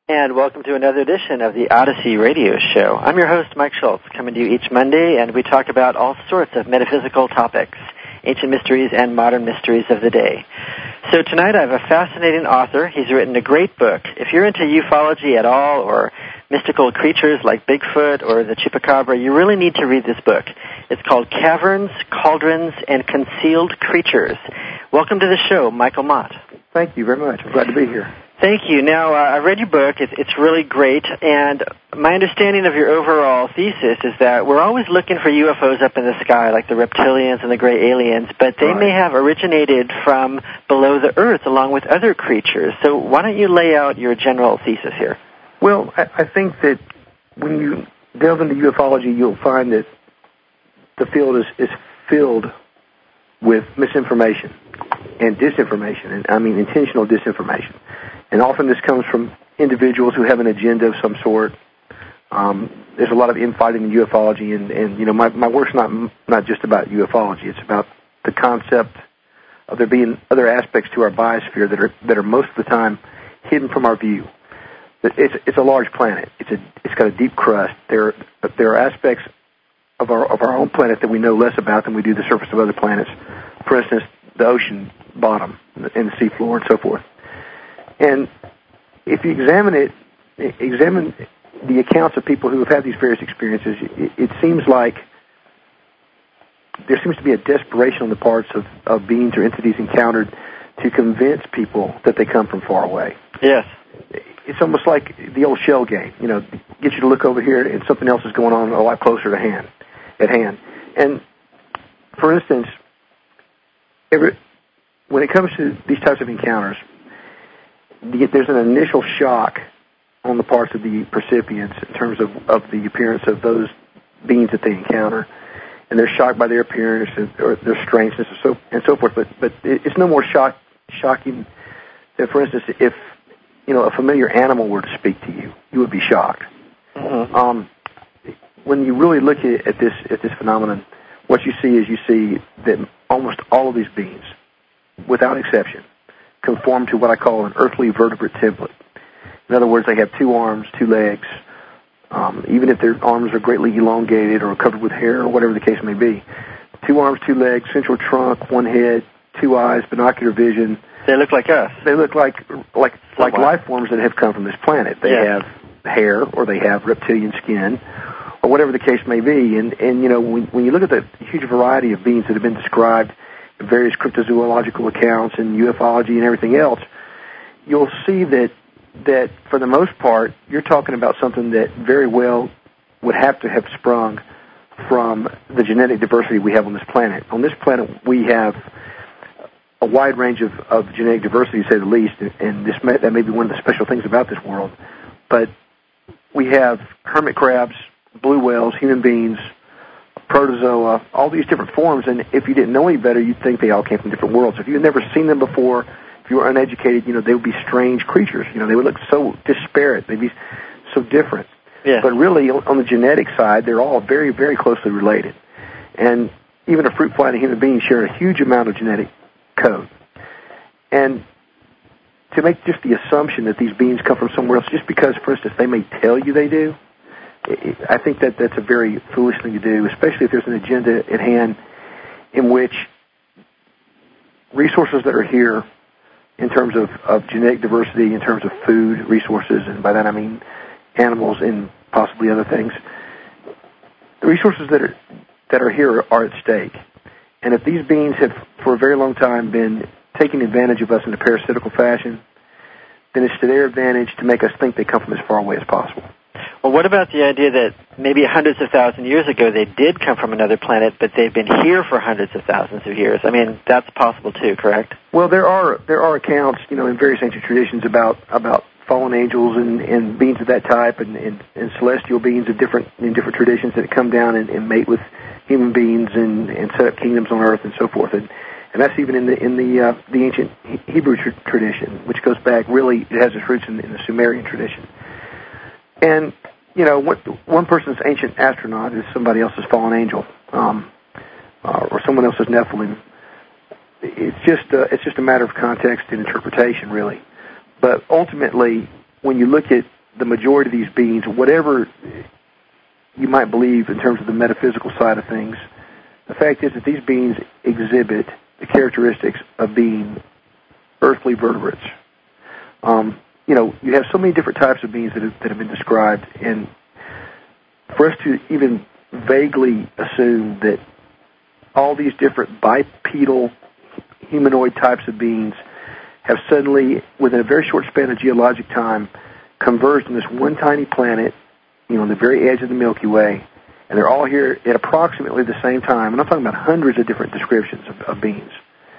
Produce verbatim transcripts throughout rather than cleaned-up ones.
And welcome to another edition of the Odyssey Radio Show. I'm your host, Mike Schultz, coming to you each Monday, and we talk about all sorts of metaphysical topics, ancient mysteries and modern mysteries of the day. So tonight I have a fascinating author. He's written a great book. If you're into ufology at all, or mystical creatures like Bigfoot or the Chupacabra, you really need to read this book. It's called Caverns, Cauldrons, and Concealed Creatures. Welcome to the show, Michael Mott. Thank you very much. I'm glad to be here. Thank you. Now, uh, I read your book. It's, it's really great, and my understanding of your overall thesis is that we're always looking for U F Os up in the sky, like the reptilians and the gray aliens, but they right. may have originated from below the earth along with other creatures. So why don't you lay out your general thesis here? Well, I, I think that when you delve into ufology, you'll find that the field is, is filled with misinformation and disinformation, and I mean intentional disinformation. And often this comes from individuals who have an agenda of some sort. Um, there's a lot of infighting in ufology, and, and you know, my, my work's not not just about ufology. It's about the concept of there being other aspects to our biosphere that are that are most of the time hidden from our view. It's it's a large planet. It's a it's got a deep crust. There there are aspects of our of our own planet that we know less about than we do the surface of other planets. For instance, the ocean bottom and the seafloor and so forth. And if you examine it, examine the accounts of people who have had these various experiences, it, it seems like there seems to be a desperation on the parts of, of beings or entities encountered to convince people that they come from far away. Yes. It's almost like the old shell game, you know, get you to look over here and something else is going on a lot closer to hand, at hand. And, for instance, every, when it comes to these types of encounters, there's an initial shock on the parts of the recipients in terms of, of the appearance of those beings that they encounter, and they're shocked by their appearance and, or their strangeness and so, and so forth. But but it's no more shock, shocking than, for instance, if you know a familiar animal were to speak to you, you would be shocked. Mm-hmm. Um, when you really look at, at this at this phenomenon, what you see is you see that almost all of these beings, without exception, conform to what I call an earthly vertebrate template. In other words, they have two arms, two legs, um, even if their arms are greatly elongated or covered with hair or whatever the case may be. Two arms, two legs, central trunk, one head, two eyes, binocular vision. They look like us. They look like like Somewhat. like life forms that have come from this planet. They yeah. have hair, or they have reptilian skin, or whatever the case may be. And, and you know, when, when you look at the huge variety of beings that have been described, various cryptozoological accounts and ufology and everything else, you'll see that that for the most part, you're talking about something that very well would have to have sprung from the genetic diversity we have on this planet. On this planet, we have a wide range of, of genetic diversity, to say the least, and this may, that may be one of the special things about this world. But we have hermit crabs, blue whales, human beings, protozoa, all these different forms, and if you didn't know any better, you'd think they all came from different worlds. If you had never seen them before, if you were uneducated, you know, they would be strange creatures. You know, they would look so disparate. They'd be so different. Yeah. But really, on the genetic side, they're all very, very closely related. And even a fruit fly and a human being share a huge amount of genetic code. And to make just the assumption that these beings come from somewhere else, just because, for instance, they may tell you they do, I think that that's a very foolish thing to do, especially if there's an agenda at hand in which resources that are here in terms of, of genetic diversity, in terms of food resources, and by that I mean animals and possibly other things, the resources that are, that are here are at stake. And if these beings have, for a very long time, been taking advantage of us in a parasitical fashion, then it's to their advantage to make us think they come from as far away as possible. Well, what about the idea that maybe hundreds of thousands of years ago they did come from another planet, but they've been here for hundreds of thousands of years? I mean, that's possible too, correct? Well, there are there are accounts, you know, in various ancient traditions about about fallen angels and, and beings of that type, and, and, and celestial beings of different in different traditions that come down and, and mate with human beings and, and set up kingdoms on Earth and so forth. And and that's even in the in the uh, the ancient Hebrew tr- tradition, which goes back really, it has its roots in, in the Sumerian tradition. And you know, what, one person's ancient astronaut is somebody else's fallen angel, um, uh, or someone else's Nephilim. It's just uh, it's just a matter of context and interpretation, really. But ultimately, when you look at the majority of these beings, whatever you might believe in terms of the metaphysical side of things, the fact is that these beings exhibit the characteristics of being earthly vertebrates. Um, you know, you have so many different types of beings that have, that have been described, and for us to even vaguely assume that all these different bipedal humanoid types of beings have suddenly, within a very short span of geologic time, converged on this one tiny planet, you know, on the very edge of the Milky Way, and they're all here at approximately the same time. And I'm talking about hundreds of different descriptions of, of beings.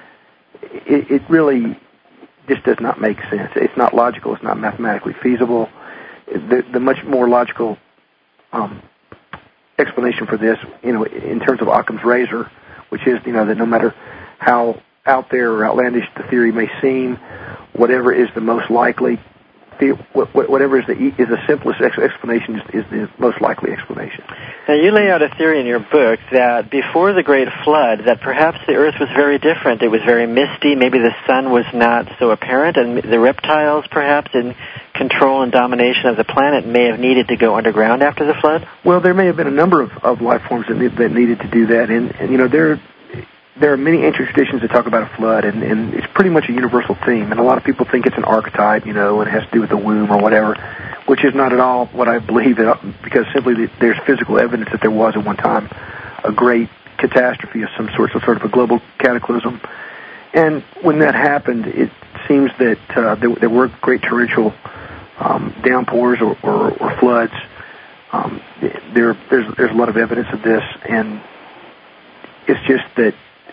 It, it really just does not make sense. It's not logical. It's not mathematically feasible. The, the much more logical um, explanation for this, you know, in terms of Occam's razor, which is, you know, that no matter how out there or outlandish the theory may seem, whatever is the most likely, whatever is the is the simplest explanation is, is the most likely explanation. Now, you lay out a theory in your book that before the Great Flood, that perhaps the Earth was very different. It was very misty. Maybe the sun was not so apparent, and the reptiles, perhaps, in control and domination of the planet, may have needed to go underground after the flood? Well, there may have been a number of, of life forms that, need, that needed to do that, and, and you know, there there are many ancient traditions that talk about a flood, and, and it's pretty much a universal theme, and a lot of people think it's an archetype, you know, and it has to do with the womb or whatever, which is not at all what I believe, that, because simply there's physical evidence that there was at one time a great catastrophe of some sort, some sort of a global cataclysm. And when that happened, it seems that uh, there, there were great torrential um, downpours or, or, or floods. Um, there, there's, there's a lot of evidence of this, and it's just that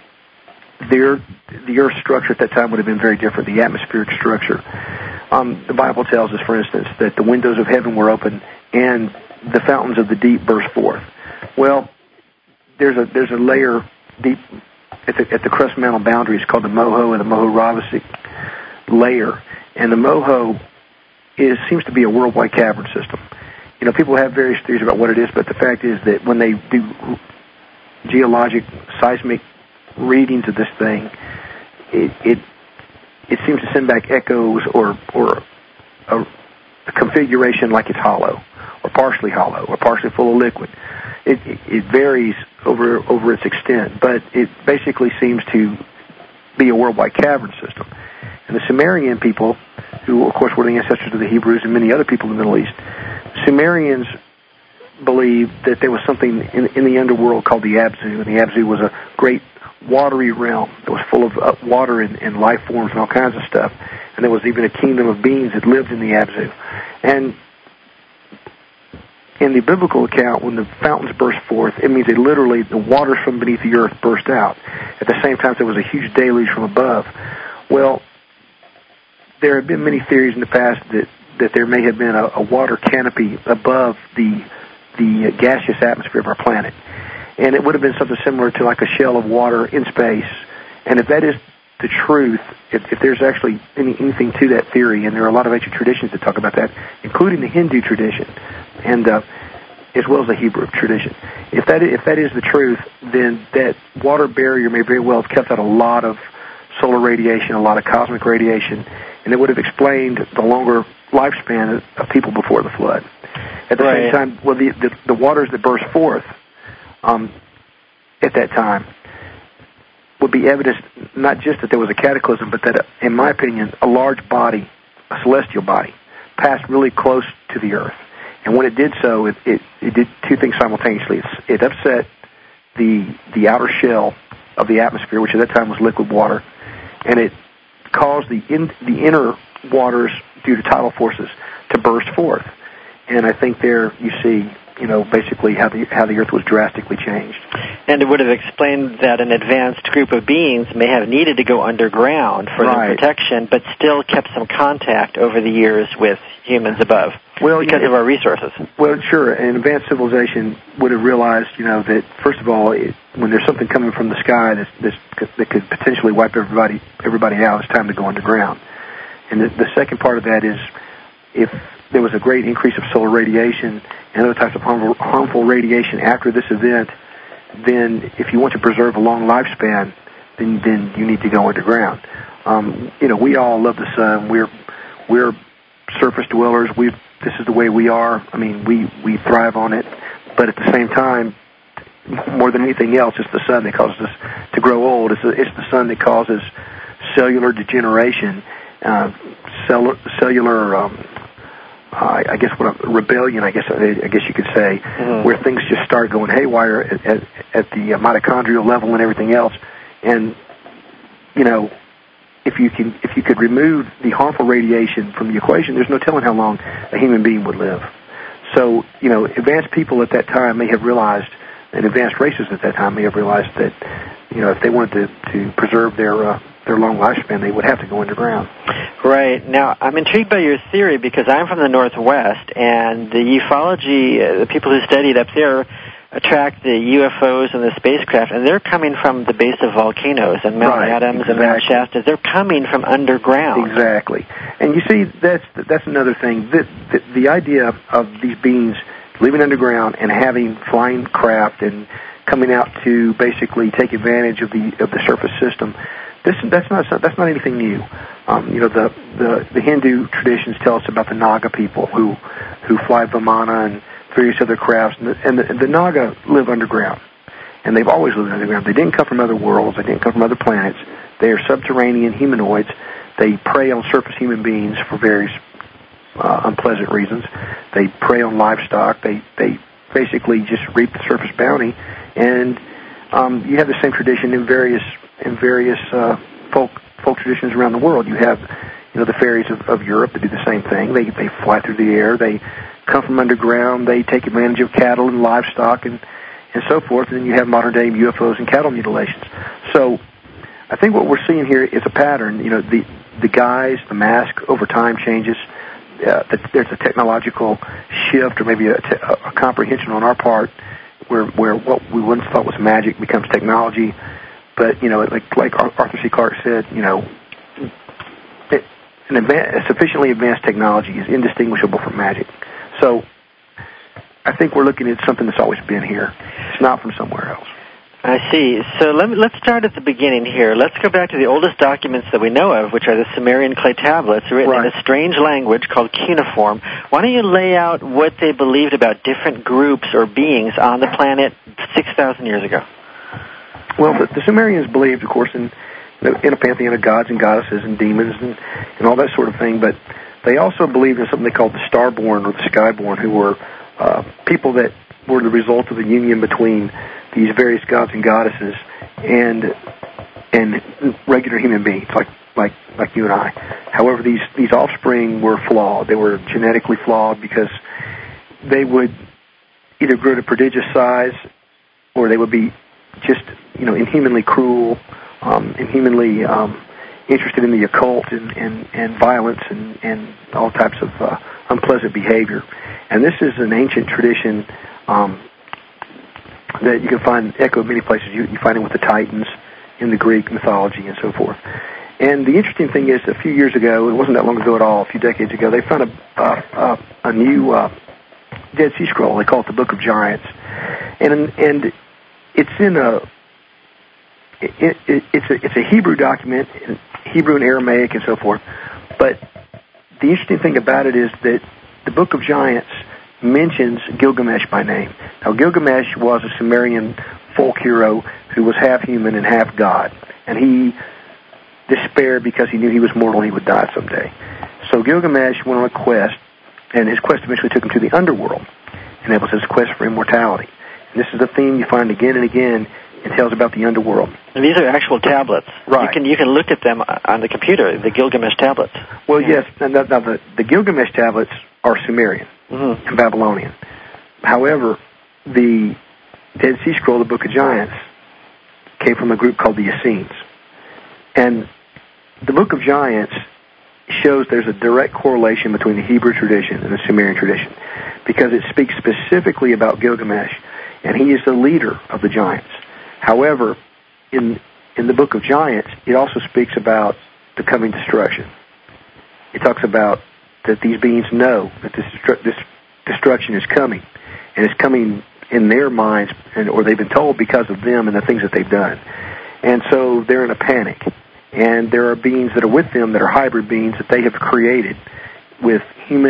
the the Earth's structure at that time would have been very different, the atmospheric structure. Um, the Bible tells us, for instance, that the windows of heaven were open and the fountains of the deep burst forth. Well, there's a there's a layer deep at the, at the crust mantle boundaries called the Moho and the Moho-Ravasic layer, and the Moho is seems to be a worldwide cavern system. You know, people have various theories about what it is, but the fact is that when they do geologic seismic readings of this thing, it it, it seems to send back echoes or or a, a configuration like it's hollow, or partially hollow, or partially full of liquid. It, it, it varies over over its extent, but it basically seems to be a worldwide cavern system. And the Sumerian people, who of course were the ancestors of the Hebrews and many other people in the Middle East, Sumerians believed that there was something in, in the underworld called the Abzu, and the Abzu was a great watery realm that was full of uh, water and, and life forms and all kinds of stuff. And there was even a kingdom of beings that lived in the Abzu. And in the biblical account, when the fountains burst forth, it means they literally, the waters from beneath the earth burst out. At the same time, there was a huge deluge from above. Well, there have been many theories in the past that, that there may have been a, a water canopy above the the gaseous atmosphere of our planet. And it would have been something similar to like a shell of water in space. And if that is the truth, if, if there's actually any, anything to that theory, and there are a lot of ancient traditions that talk about that, including the Hindu tradition, and uh, as well as the Hebrew tradition. If that, if that is the truth, then that water barrier may very well have kept out a lot of solar radiation, a lot of cosmic radiation, and it would have explained the longer lifespan of people before the flood. At the right. same time, well, the, the, the waters that burst forth um, at that time would be evidence not just that there was a cataclysm, but that, in my opinion, a large body, a celestial body, passed really close to the Earth. And when it did so, it, it, it did two things simultaneously. It, it upset the the outer shell of the atmosphere, which at that time was liquid water, and it caused the in, the inner waters, due to tidal forces, to burst forth. And I think there you see, you know, basically how the how the Earth was drastically changed. And it would have explained that an advanced group of beings may have needed to go underground for right. their protection, but still kept some contact over the years with humans above, well, because yeah, of our resources. Well, sure. An advanced civilization would have realized, you know, that first of all, it, when there's something coming from the sky that's, that's, that could potentially wipe everybody everybody out, it's time to go underground. And the, the second part of that is, if there was a great increase of solar radiation and other types of harmful, harmful radiation after this event, then if you want to preserve a long lifespan, then then you need to go underground. Um, you know, we all love the sun. We're we're surface dwellers. We've this is the way we are. I mean, we, we thrive on it. But at the same time, more than anything else, it's the sun that causes us to grow old. It's the, it's the sun that causes cellular degeneration, uh, cell, cellular, um, uh, I guess, what a, rebellion. I guess I guess you could say, mm-hmm. where things just start going haywire at, at, at the mitochondrial level and everything else. And you know, if you can, if you could remove the harmful radiation from the equation, there's no telling how long a human being would live. So, you know, advanced people at that time may have realized, and advanced races at that time may have realized that, you know, if they wanted to, to preserve their uh, their long lifespan, they would have to go underground. Right. Now, I'm intrigued by your theory because I'm from the Northwest, and the ufology, uh, the people who studied up there, attract the U F Os and the spacecraft, and they're coming from the base of volcanoes and Mount right, Adams exactly. and Mount Shasta. They're coming from underground. Exactly. And you see, that's that's another thing. The, the, the idea of these beings living underground and having flying craft and coming out to basically take advantage of the of the surface system, this that's not that's not anything new. Um, you know, the, the the Hindu traditions tell us about the Naga people who who fly Vimana and various other crafts, and, the, and, the, and the Naga live underground, and they've always lived underground. They didn't come from other worlds. They didn't come from other planets. They are subterranean humanoids. They prey on surface human beings for various uh, unpleasant reasons. They prey on livestock. They they basically just reap the surface bounty, and um, you have the same tradition in various in various uh, folk folk traditions around the world. You have, you know, the fairies of, of Europe that do the same thing. They they fly through the air. They come from underground. They take advantage of cattle and livestock and, and so forth. And then you have modern-day U F Os and cattle mutilations. So I think what we're seeing here is a pattern. You know, the the guise, the mask over time changes. Uh, the, there's a technological shift or maybe a, te- a comprehension on our part where where what we once thought was magic becomes technology. But, you know, like like Arthur C. Clarke said, you know, it, an advanced, a sufficiently advanced technology is indistinguishable from magic. So I think we're looking at something that's always been here. It's not from somewhere else. I see. So let me, let's start at the beginning here. Let's go back to the oldest documents that we know of, which are the Sumerian clay tablets written right. in a strange language called cuneiform. Why don't you lay out what they believed about different groups or beings on the planet six thousand years ago? Well, the, the Sumerians believed, of course, in, in a pantheon of gods and goddesses and demons and, and all that sort of thing, but they also believed in something they called the Starborn or the Skyborn, who were uh, people that were the result of the union between these various gods and goddesses and and regular human beings like like like you and I. However, these these offspring were flawed. They were genetically flawed because they would either grow to prodigious size or they would be just, you know, inhumanly cruel, um, inhumanly um, interested in the occult and, and, and violence and, and all types of uh, unpleasant behavior. And this is an ancient tradition um, that you can find echoed many places. You, you find it with the Titans in the Greek mythology and so forth. And the interesting thing is, a few years ago, it wasn't that long ago at all, a few decades ago, they found a, uh, a new uh, Dead Sea Scroll. They call it the Book of Giants. And, and it's in a It, it, it's a it's a Hebrew document, in Hebrew and Aramaic and so forth. But the interesting thing about it is that the Book of Giants mentions Gilgamesh by name. Now, Gilgamesh was a Sumerian folk hero who was half human and half god, and he despaired because he knew he was mortal and he would die someday. So Gilgamesh went on a quest, and his quest eventually took him to the underworld, and that was his quest for immortality. And this is a theme you find again and again. It tells about the underworld. And these are actual tablets. Right. You can you can look at them on the computer, the Gilgamesh tablets. Well, yeah. yes. Now, now the, the Gilgamesh tablets are Sumerian mm-hmm. and Babylonian. However, the Dead Sea Scroll, the Book of Giants, came from a group called the Essenes. And the Book of Giants shows there's a direct correlation between the Hebrew tradition and the Sumerian tradition because it speaks specifically about Gilgamesh, and he is the leader of the giants. However, in in the Book of Giants, it also speaks about the coming destruction. It talks about that these beings know that this, this destruction is coming, and it's coming in their minds, and, or they've been told because of them and the things that they've done. And so they're in a panic. And there are beings that are with them that are hybrid beings that they have created with human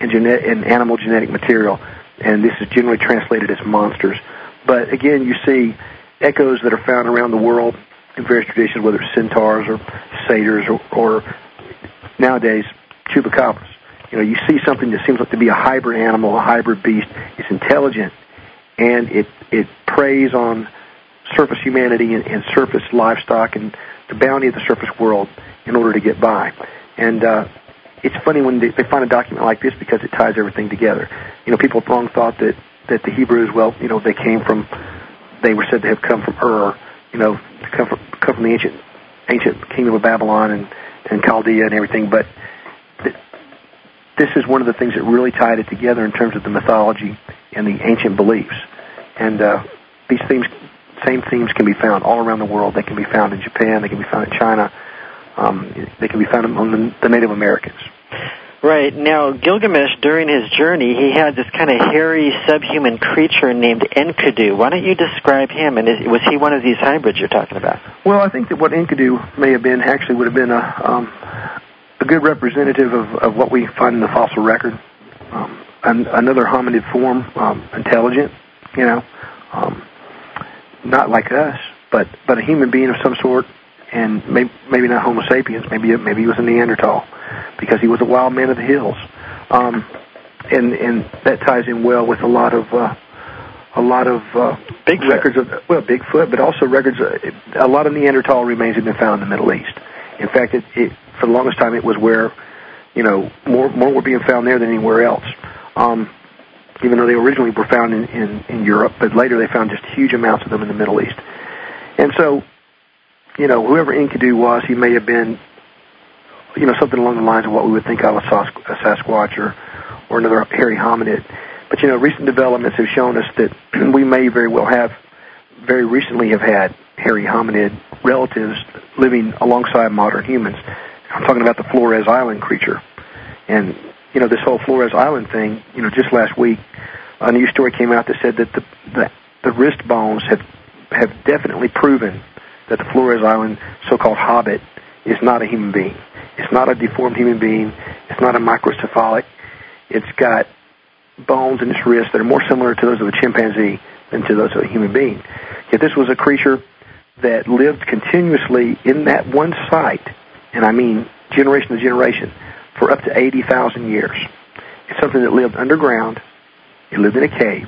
and, genet- and animal genetic material, and this is generally translated as monsters. But again, you see echoes that are found around the world in various traditions, whether it's centaurs or satyrs or, or nowadays chupacabras. You know, you see something that seems like to be a hybrid animal, a hybrid beast. It's intelligent, and it it preys on surface humanity and, and surface livestock and the bounty of the surface world in order to get by. And uh, it's funny when they, they find a document like this because it ties everything together. You know, people have long thought that, that the Hebrews, well, you know, they came from, they were said to have come from Ur, you know, to come from, come from the ancient ancient kingdom of Babylon and, and Chaldea and everything. But th- this is one of the things that really tied it together in terms of the mythology and the ancient beliefs. And uh, these themes, same themes can be found all around the world. They can be found in Japan. They can be found in China. Um, they can be found among the, the Native Americans. Right. Now, Gilgamesh, during his journey, he had this kind of hairy subhuman creature named Enkidu. Why don't you describe him, and is, was he one of these hybrids you're talking about? Well, I think that what Enkidu may have been actually would have been a, um, a good representative of, of what we find in the fossil record. Um, an, another hominid form, um, intelligent, you know, um, not like us, but, but a human being of some sort, and maybe, maybe not Homo sapiens, maybe maybe he was a Neanderthal, because he was a wild man of the hills, um, and and that ties in well with a lot of uh, a lot of uh, Bigfoot. records of well Bigfoot, but also records. Uh, a lot of Neanderthal remains have been found in the Middle East. In fact, it, it for the longest time it was where, you know, more more were being found there than anywhere else. Um, even though they originally were found in, in, in Europe, but later they found just huge amounts of them in the Middle East. And so, you know, whoever Enkidu was, he may have been, you know, something along the lines of what we would think of a, Sas- a Sasquatch or, or another hairy hominid. But, you know, recent developments have shown us that we may very well have, very recently have had hairy hominid relatives living alongside modern humans. I'm talking about the Flores Island creature. And, you know, this whole Flores Island thing, you know, just last week, a news story came out that said that the, the, the wrist bones have, have definitely proven that the Flores Island so-called hobbit is not a human being. It's not a deformed human being. It's not a microcephalic. It's got bones in its wrists that are more similar to those of a chimpanzee than to those of a human being. Yet this was a creature that lived continuously in that one site, and I mean generation to generation, for up to eighty thousand years. It's something that lived underground. It lived in a cave,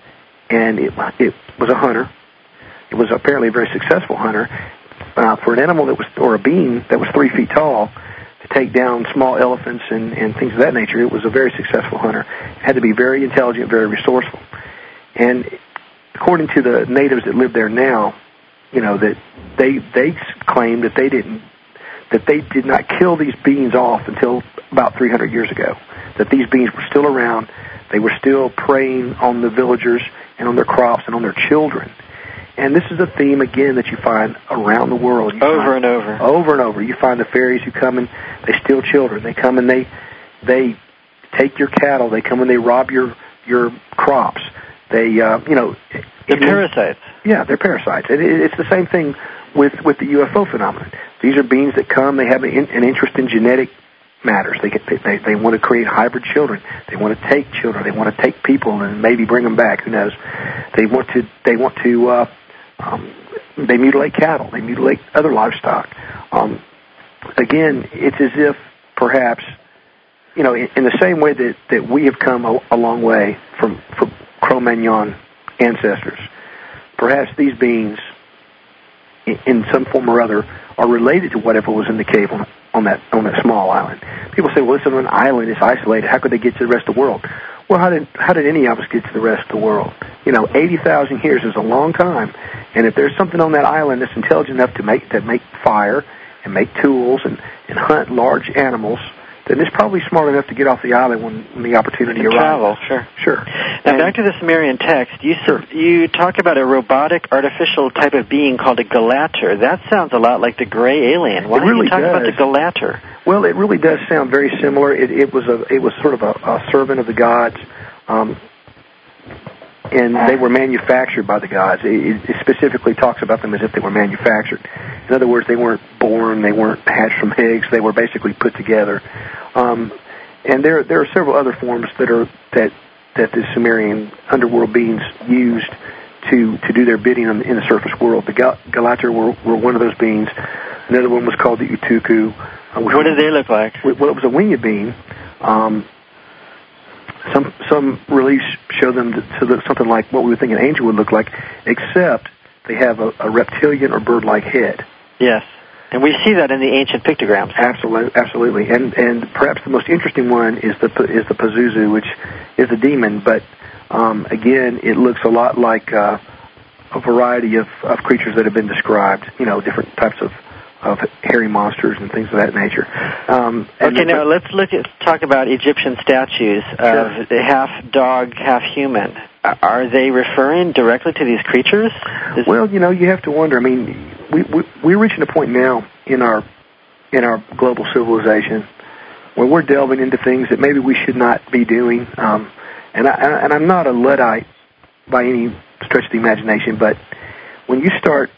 and it, it was a hunter. It was apparently a very successful hunter. Uh, for an animal that was, or a being that was three feet tall, to take down small elephants and, and things of that nature, it was a very successful hunter. It had to be very intelligent, very resourceful. And according to the natives that live there now, you know, that they they claim that they didn't, that they did not kill these beings off until about three hundred years ago. That these beings were still around. They were still preying on the villagers and on their crops and on their children. And this is a theme, again, that you find around the world. You over find, and over. Over and over. You find the fairies who come and they steal children. They come and they they take your cattle. They come and they rob your your crops. They, uh, you know... They're parasites. Yeah, they're parasites. It, it, it's the same thing with, with the U F O phenomenon. These are beings that come. They have an, an interest in genetic matters. They, they, they, they want to create hybrid children. They want to take children. They want to take people and maybe bring them back. Who knows? They want to... They want to uh, Um, they mutilate cattle. They mutilate other livestock. Um, again, it's as if perhaps, you know, in, in the same way that, that we have come a, a long way from, from Cro-Magnon ancestors, perhaps these beings, in, in some form or other, are related to whatever was in the cave on, on that on that small island. People say, well, it's on an island. It's isolated. How could they get to the rest of the world? Well, how did how did any of us get to the rest of the world? You know, eighty thousand years is a long time, and if there's something on that island that's intelligent enough to make to make fire and make tools and, and hunt large animals, then it's probably smart enough to get off the island when, when the opportunity to arises. Travel, sure. Sure. Now, and, back to the Sumerian text. You sure. you talk about a robotic, artificial type of being called a Gallater. That sounds a lot like the gray alien. Why it don't really you talk does. about the Gallater? Well, it really does sound very similar. It, it was a it was sort of a, a servant of the gods, um, and they were manufactured by the gods. It, it specifically talks about them as if they were manufactured. In other words, they weren't born, they weren't hatched from eggs. They were basically put together. Um, and there there are several other forms that are that that the Sumerian underworld beings used to to do their bidding in, in the surface world. The Gal- Galatri were, were one of those beings. Another one was called the Utuku. Uh, what did they look like? Well, it was a winged being. Um, some some reliefs show them to look something like what we would think an angel would look like, except they have a, a reptilian or bird-like head. Yes, and we see that in the ancient pictograms. Absolutely, absolutely. And and perhaps the most interesting one is the is the Pazuzu, which is a demon, but um, again, it looks a lot like uh, a variety of, of creatures that have been described. You know, different types of. of hairy monsters and things of that nature. Um, okay, now let's look at talk about Egyptian statues of sure. half dog, half human. Are they referring directly to these creatures? Is well, you know, you have to wonder. I mean, we, we we're reaching a point now in our in our global civilization where we're delving into things that maybe we should not be doing. Um, and I and I'm not a Luddite by any stretch of the imagination, but when you start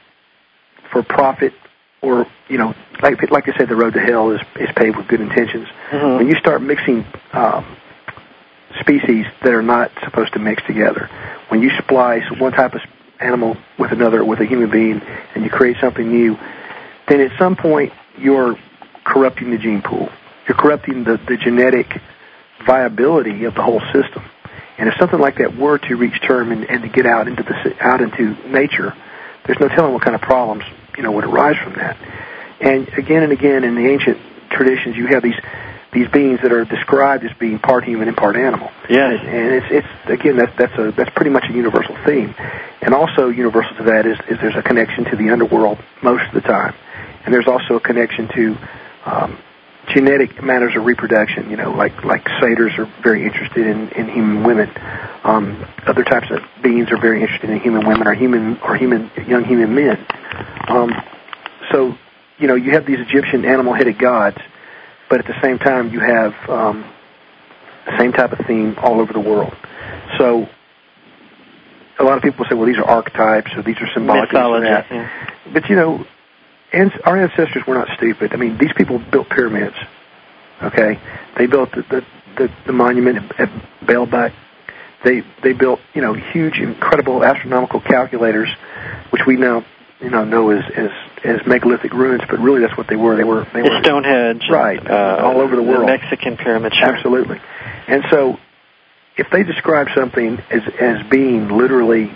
for profit. Or, you know, like like I said, the road to hell is, is paved with good intentions. Mm-hmm. When you start mixing um, species that are not supposed to mix together, when you splice one type of animal with another, with a human being, and you create something new, then at some point you're corrupting the gene pool. You're corrupting the, the genetic viability of the whole system. And if something like that were to reach term and, and to get out into the out into nature, there's no telling what kind of problems you know would arise from that. And again and again in the ancient traditions, you have these these beings that are described as being part human and part animal. Yes. And, and it's it's again that's that's a that's pretty much a universal theme. And also universal to that is, is there's a connection to the underworld most of the time, and there's also a connection to um, genetic matters of reproduction. You know, like like satyrs are very interested in, in human women. Um, other types of beings are very interested in human women or human or human young human men. Um, so, you know, you have these Egyptian animal-headed gods, but at the same time you have um, the same type of theme all over the world. So, a lot of people say, well, these are archetypes or these are symbolic. Mythology. That. Yeah. But, you know, and our ancestors were not stupid. I mean, these people built pyramids, okay? They built the, the, the, the monument at Baalbek. They they built, you know, huge, incredible astronomical calculators, which we now, you know, know as, as, as megalithic ruins, but really that's what they were. They were they the were Stonehenge, right, uh, all over the world. The Mexican pyramid, sure. Absolutely. And so, if they describe something as as being literally,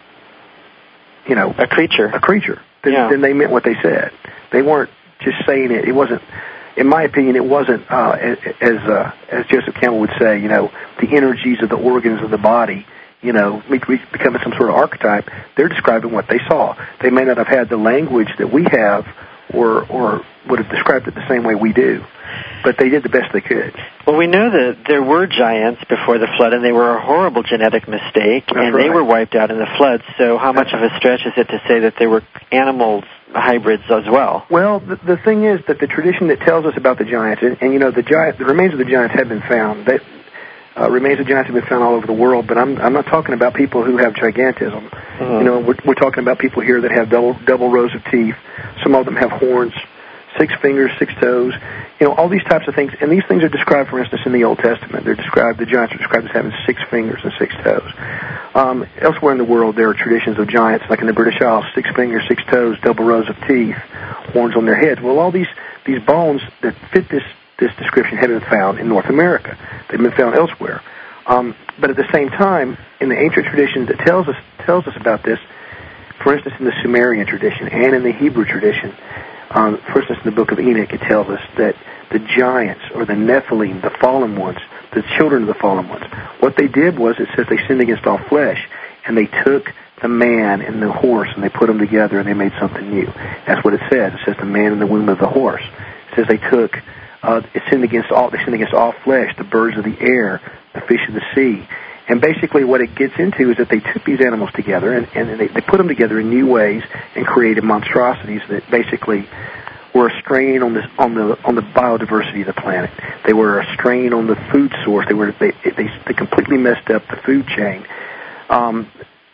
you know, a creature, a creature, then, yeah. then they meant what they said. They weren't just saying it. It wasn't. In my opinion, it wasn't, uh, as uh, as Joseph Campbell would say, you know, the energies of the organs of the body, you know, becoming some sort of archetype. They're describing what they saw. They may not have had the language that we have or or would have described it the same way we do, but they did the best they could. Well, we know that there were giants before the flood, and they were a horrible genetic mistake, That's and right. they were wiped out in the flood. So how much of a stretch is it to say that there were animals hybrids as well? Well, the, the thing is that the tradition that tells us about the giants, and, and you know, the giant, the remains of the giants have been found. They, uh, remains of giants have been found all over the world, but I'm I'm not talking about people who have gigantism. Mm-hmm. You know, we're, we're talking about people here that have double double rows of teeth. Some of them have horns, six fingers, six toes. You know, all these types of things, and these things are described, for instance, in the Old Testament. They're described, the giants are described as having six fingers and six toes. Um, elsewhere in the world, there are traditions of giants, like in the British Isles, six fingers, six toes, double rows of teeth, horns on their heads. Well, all these, these bones that fit this, this description have been found in North America. They've been found elsewhere. Um, but at the same time, in the ancient tradition that tells us, tells us about this, for instance, in the Sumerian tradition and in the Hebrew tradition, Um, for instance, in the book of Enoch, it tells us that the giants, or the Nephilim, the fallen ones, the children of the fallen ones, what they did was, it says they sinned against all flesh, and they took the man and the horse, and they put them together, and they made something new. That's what it says. It says the man in the womb of the horse. It says they took, uh, it sinned against all, they sinned against all flesh, the birds of the air, the fish of the sea. And basically what it gets into is that they took these animals together and, and they, they put them together in new ways and created monstrosities that basically were a strain on this on the on the biodiversity of the planet. They were a strain on the food source. They were they they, they completely messed up the food chain. Um,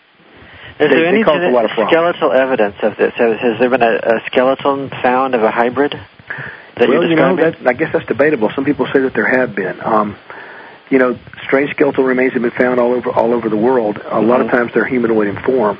Is they, there any a lot of skeletal evidence of this? Has, has there been a, a skeleton found of a hybrid? That well, you know, that, I guess that's debatable. Some people say that there have been. Um, you know, strange skeletal remains have been found all over all over the world. A mm-hmm. lot of times they're humanoid in form.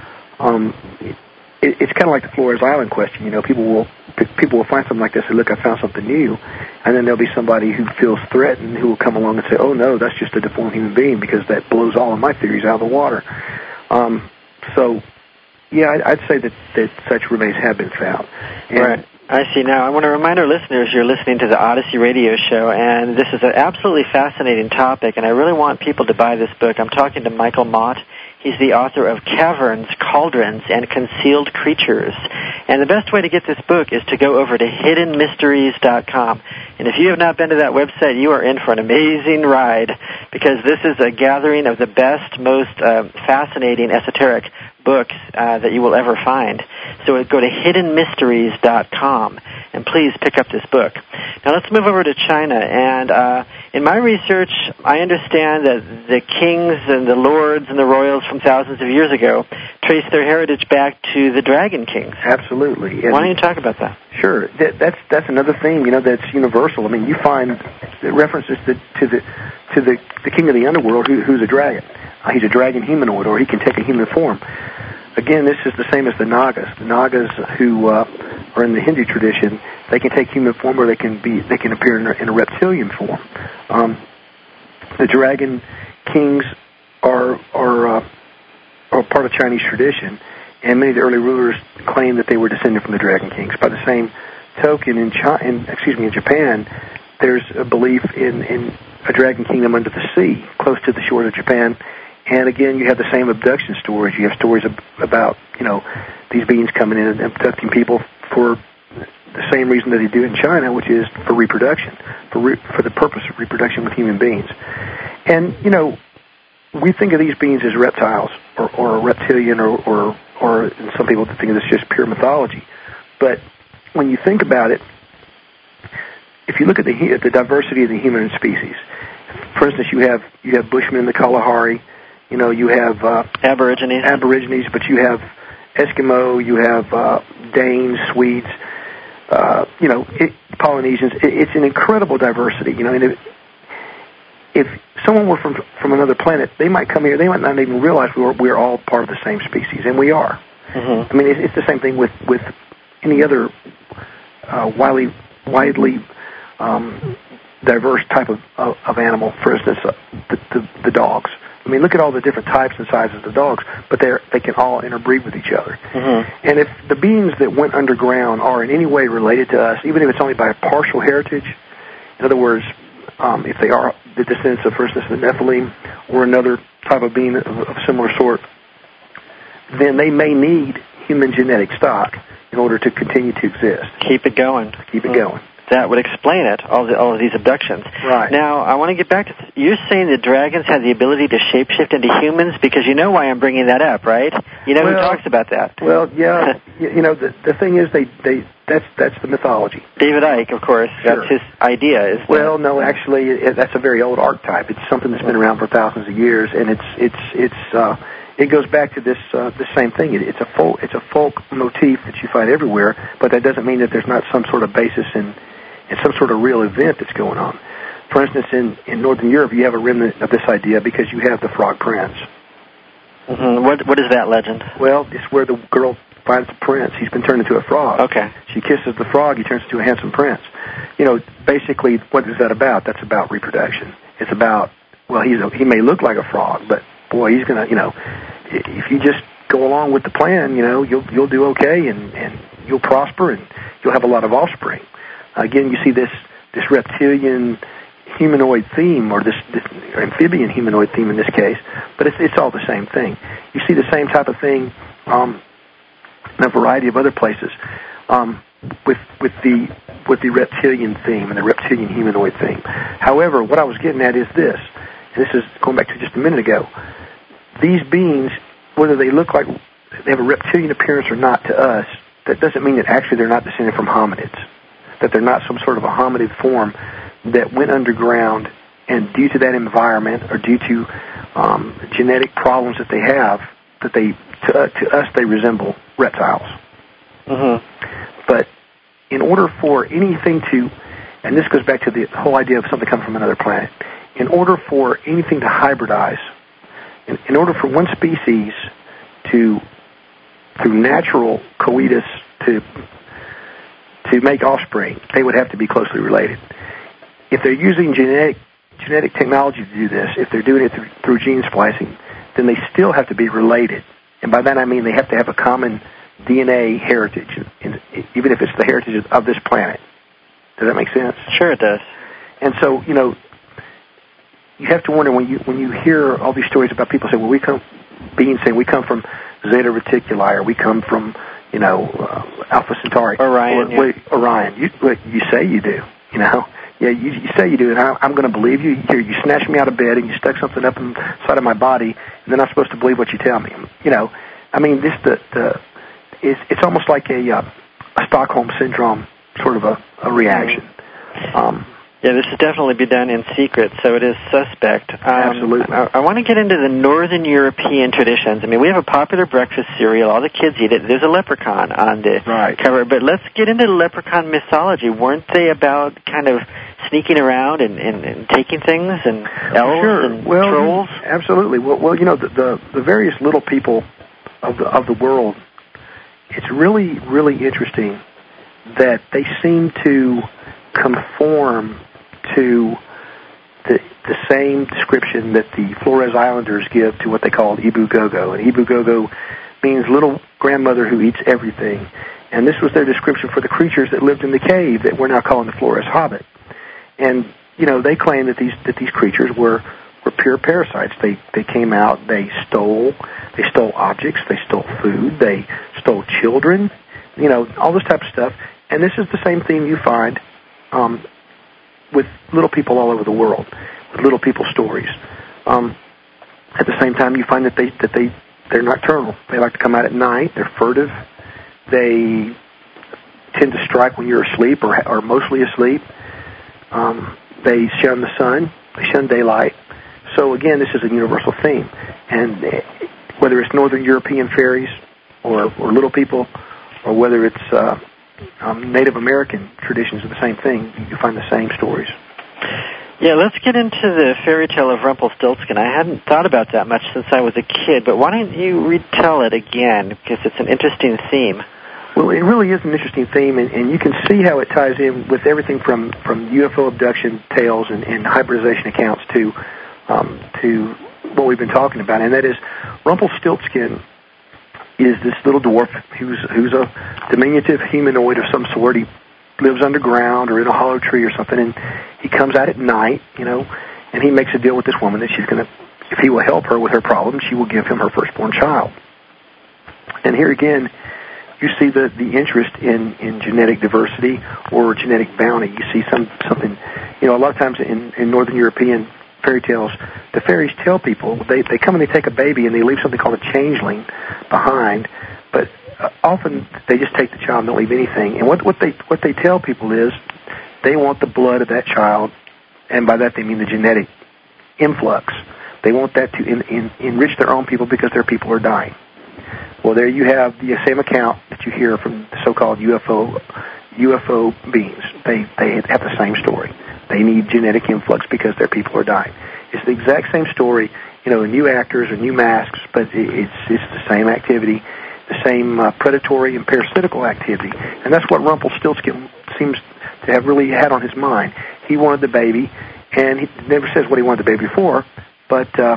Um, it, it's kind of like the Flores Island question. You know, people will people will find something like this and look, I found something new, and then there'll be somebody who feels threatened who will come along and say, oh no, that's just a deformed human being, because that blows all of my theories out of the water. Um, so, yeah, I'd, I'd say that, that such remains have been found. And right. I see now. I want to remind our listeners you're listening to the Odyssey Radio Show, and this is an absolutely fascinating topic, and I really want people to buy this book. I'm talking to Michael Mott. He's the author of Caverns, Cauldrons, and Concealed Creatures. And the best way to get this book is to go over to hidden mysteries dot com. And if you have not been to that website, you are in for an amazing ride, because this is a gathering of the best, most uh, fascinating esoteric books uh, that you will ever find. So go to hidden mysteries dot com and please pick up this book. Now let's move over to China. And uh, in my research, I understand that the kings and the lords and the royals from thousands of years ago trace their heritage back to the Dragon Kings. Absolutely. And why don't you talk about that? Sure. That, that's that's another theme, you know, that's universal. I mean, you find references to, to the to the, the king of the underworld who, who's a dragon. Uh, he's a dragon humanoid, or he can take a human form. Again, this is the same as the Nagas. The Nagas who uh, are in the Hindu tradition, they can take human form, or they can be they can appear in a, in a reptilian form. Um, the Dragon Kings are are uh, are part of Chinese tradition, and many of the early rulers claimed that they were descended from the Dragon Kings. By the same token, in China, in, excuse me, in Japan, there's a belief in, in a dragon kingdom under the sea, close to the shores of Japan. And again, you have the same abduction stories. You have stories ab- about, you know, these beings coming in and abducting people for the same reason that they do in China, which is for reproduction, for re- for the purpose of reproduction with human beings. And, you know, we think of these beings as reptiles, or, or a reptilian, or, or, or some people think of this just pure mythology. But when you think about it, if you look at the at the diversity of the human species, for instance, you have you have Bushmen in the Kalahari, you know, you have uh, Aborigines, Aborigines, but you have Eskimo, you have uh, Danes, Swedes, uh, you know, it, Polynesians. It, it's an incredible diversity, you know. And if, if someone were from from another planet, they might come here. They might not even realize we were we're all part of the same species, and we are. Mm-hmm. I mean, it's, it's the same thing with with any other uh, widely widely um, diverse type of, of, of animal. For instance, uh, the, the the dogs. I mean, look at all the different types and sizes of the dogs, but they they can all interbreed with each other. Mm-hmm. And if the beings that went underground are in any way related to us, even if it's only by a partial heritage, in other words, um, if they are the descendants of, for instance, the Nephilim or another type of being of, of similar sort, then they may need human genetic stock in order to continue to exist. Keep it going. Keep it mm-hmm. going. That would explain it, all, the, all of these abductions. Right. Now, I want to get back to, th- you're saying that dragons have the ability to shapeshift into humans, because you know why I'm bringing that up, right? You know well, who talks about that. Well, yeah, you know, the, the thing is, they, they that's that's the mythology. David Icke, of course, sure. that's his idea. Is well, no, actually, it, that's a very old archetype. It's something that's been around for thousands of years, and it's, it's, it's, uh, it goes back to this uh, the same thing. It, it's a folk, it's a folk motif that you find everywhere, but that doesn't mean that there's not some sort of basis in It's some sort of real event that's going on. For instance, in, in Northern Europe, you have a remnant of this idea because you have the Frog Prince. Mm-hmm. What What is that legend? Well, it's where the girl finds the prince. He's been turned into a frog. Okay. She kisses the frog. He turns into a handsome prince. You know, basically, what is that about? That's about reproduction. It's about, well, he's a, he may look like a frog, but boy, he's gonna, you know, if you just go along with the plan, you know, you'll you'll do okay, and and you'll prosper, and you'll have a lot of offspring. Again, you see this, this reptilian humanoid theme, or this, this amphibian humanoid theme in this case, but it's, it's all the same thing. You see the same type of thing um, in a variety of other places um, with with the with the reptilian theme and the reptilian humanoid theme. However, what I was getting at is this, and this is going back to just a minute ago. These beings, whether they look like they have a reptilian appearance or not to us, that doesn't mean that actually they're not descended from hominids, that they're not some sort of a hominid form that went underground, and due to that environment or due to um, genetic problems that they have, that they to, uh, to us they resemble reptiles. Mm-hmm. But in order for anything to, and this goes back to the whole idea of something coming from another planet, in order for anything to hybridize, in, in order for one species to, through natural coitus, to to make offspring, they would have to be closely related. If they're using genetic genetic technology to do this, if they're doing it through, through gene splicing, then they still have to be related. And by that I mean they have to have a common D N A heritage, in, in, even if it's the heritage of this planet. Does that make sense? Sure it does. And so, you know, you have to wonder when you when you hear all these stories about people saying, well, we come, beings saying we come from Zeta Reticuli, or we come from, you know, uh, Alpha Centauri. Orion. Or, yeah. wait, Orion. You, you say you do, you know. Yeah, you, you say you do, and I, I'm going to believe you. Here, you snatched me out of bed and you stuck something up inside of my body, and then I'm supposed to believe what you tell me. You know, I mean, this the the it's, it's almost like a uh, a Stockholm syndrome sort of a, a reaction. Um, yeah, this should definitely be done in secret, so it is suspect. Um, absolutely. I, I want to get into the Northern European traditions. I mean, we have a popular breakfast cereal. All the kids eat it. There's a leprechaun on the right. cover. But let's get into the leprechaun mythology. Weren't they about kind of sneaking around and, and, and taking things, and elves sure. and well, trolls? Absolutely. Well, well you know, the, the, the various little people of the, of the world, it's really, really interesting that they seem to conform to the the same description that the Flores Islanders give to what they call Ibu Gogo. And Ibu Gogo means little grandmother who eats everything. And this was their description for the creatures that lived in the cave that we're now calling the Flores Hobbit. And, you know, they claim that these that these creatures were, were pure parasites. They they came out, they stole, they stole objects, they stole food, they stole children, you know, all this type of stuff. And this is the same theme you find um, with little people all over the world, with little people stories. Um, at the same time, you find that they that they they're nocturnal. They like to come out at night. They're furtive. They tend to strike when you're asleep or or mostly asleep. Um, they shun the sun. They shun daylight. So again, this is a universal theme. And whether it's Northern European fairies or or little people, or whether it's uh, Um, Native American traditions are the same thing. You find the same stories. Yeah, let's get into the fairy tale of Rumpelstiltskin. I hadn't thought about that much since I was a kid, but why don't you retell it again, because it's an interesting theme. Well, it really is an interesting theme, and, and you can see how it ties in with everything from, from U F O abduction tales and, and hybridization accounts to um, to what we've been talking about, and that is Rumpelstiltskin is this little dwarf who's who's a diminutive humanoid of some sort. He lives underground or in a hollow tree or something, and he comes out at night, you know, and he makes a deal with this woman that she's going to, if he will help her with her problems, she will give him her firstborn child. And here again, you see the, the interest in, in genetic diversity or genetic bounty. You see some something, you know, a lot of times in, in Northern European fairy tales, the fairies tell people, they, they come and they take a baby and they leave something called a changeling behind, but uh, often they just take the child and don't leave anything. And what, what they what they tell people is they want the blood of that child, and by that they mean the genetic influx. They want that to in, in, enrich their own people because their people are dying. Well, there you have the same account that you hear from the so-called U F O U F O beings. They they have the same story. They need genetic influx because their people are dying. It's the exact same story, you know, new actors or new masks, but it's it's the same activity, the same uh, predatory and parasitical activity, and that's what Rumpelstiltskin seems to have really had on his mind. He wanted the baby, and he never says what he wanted the baby for, but uh,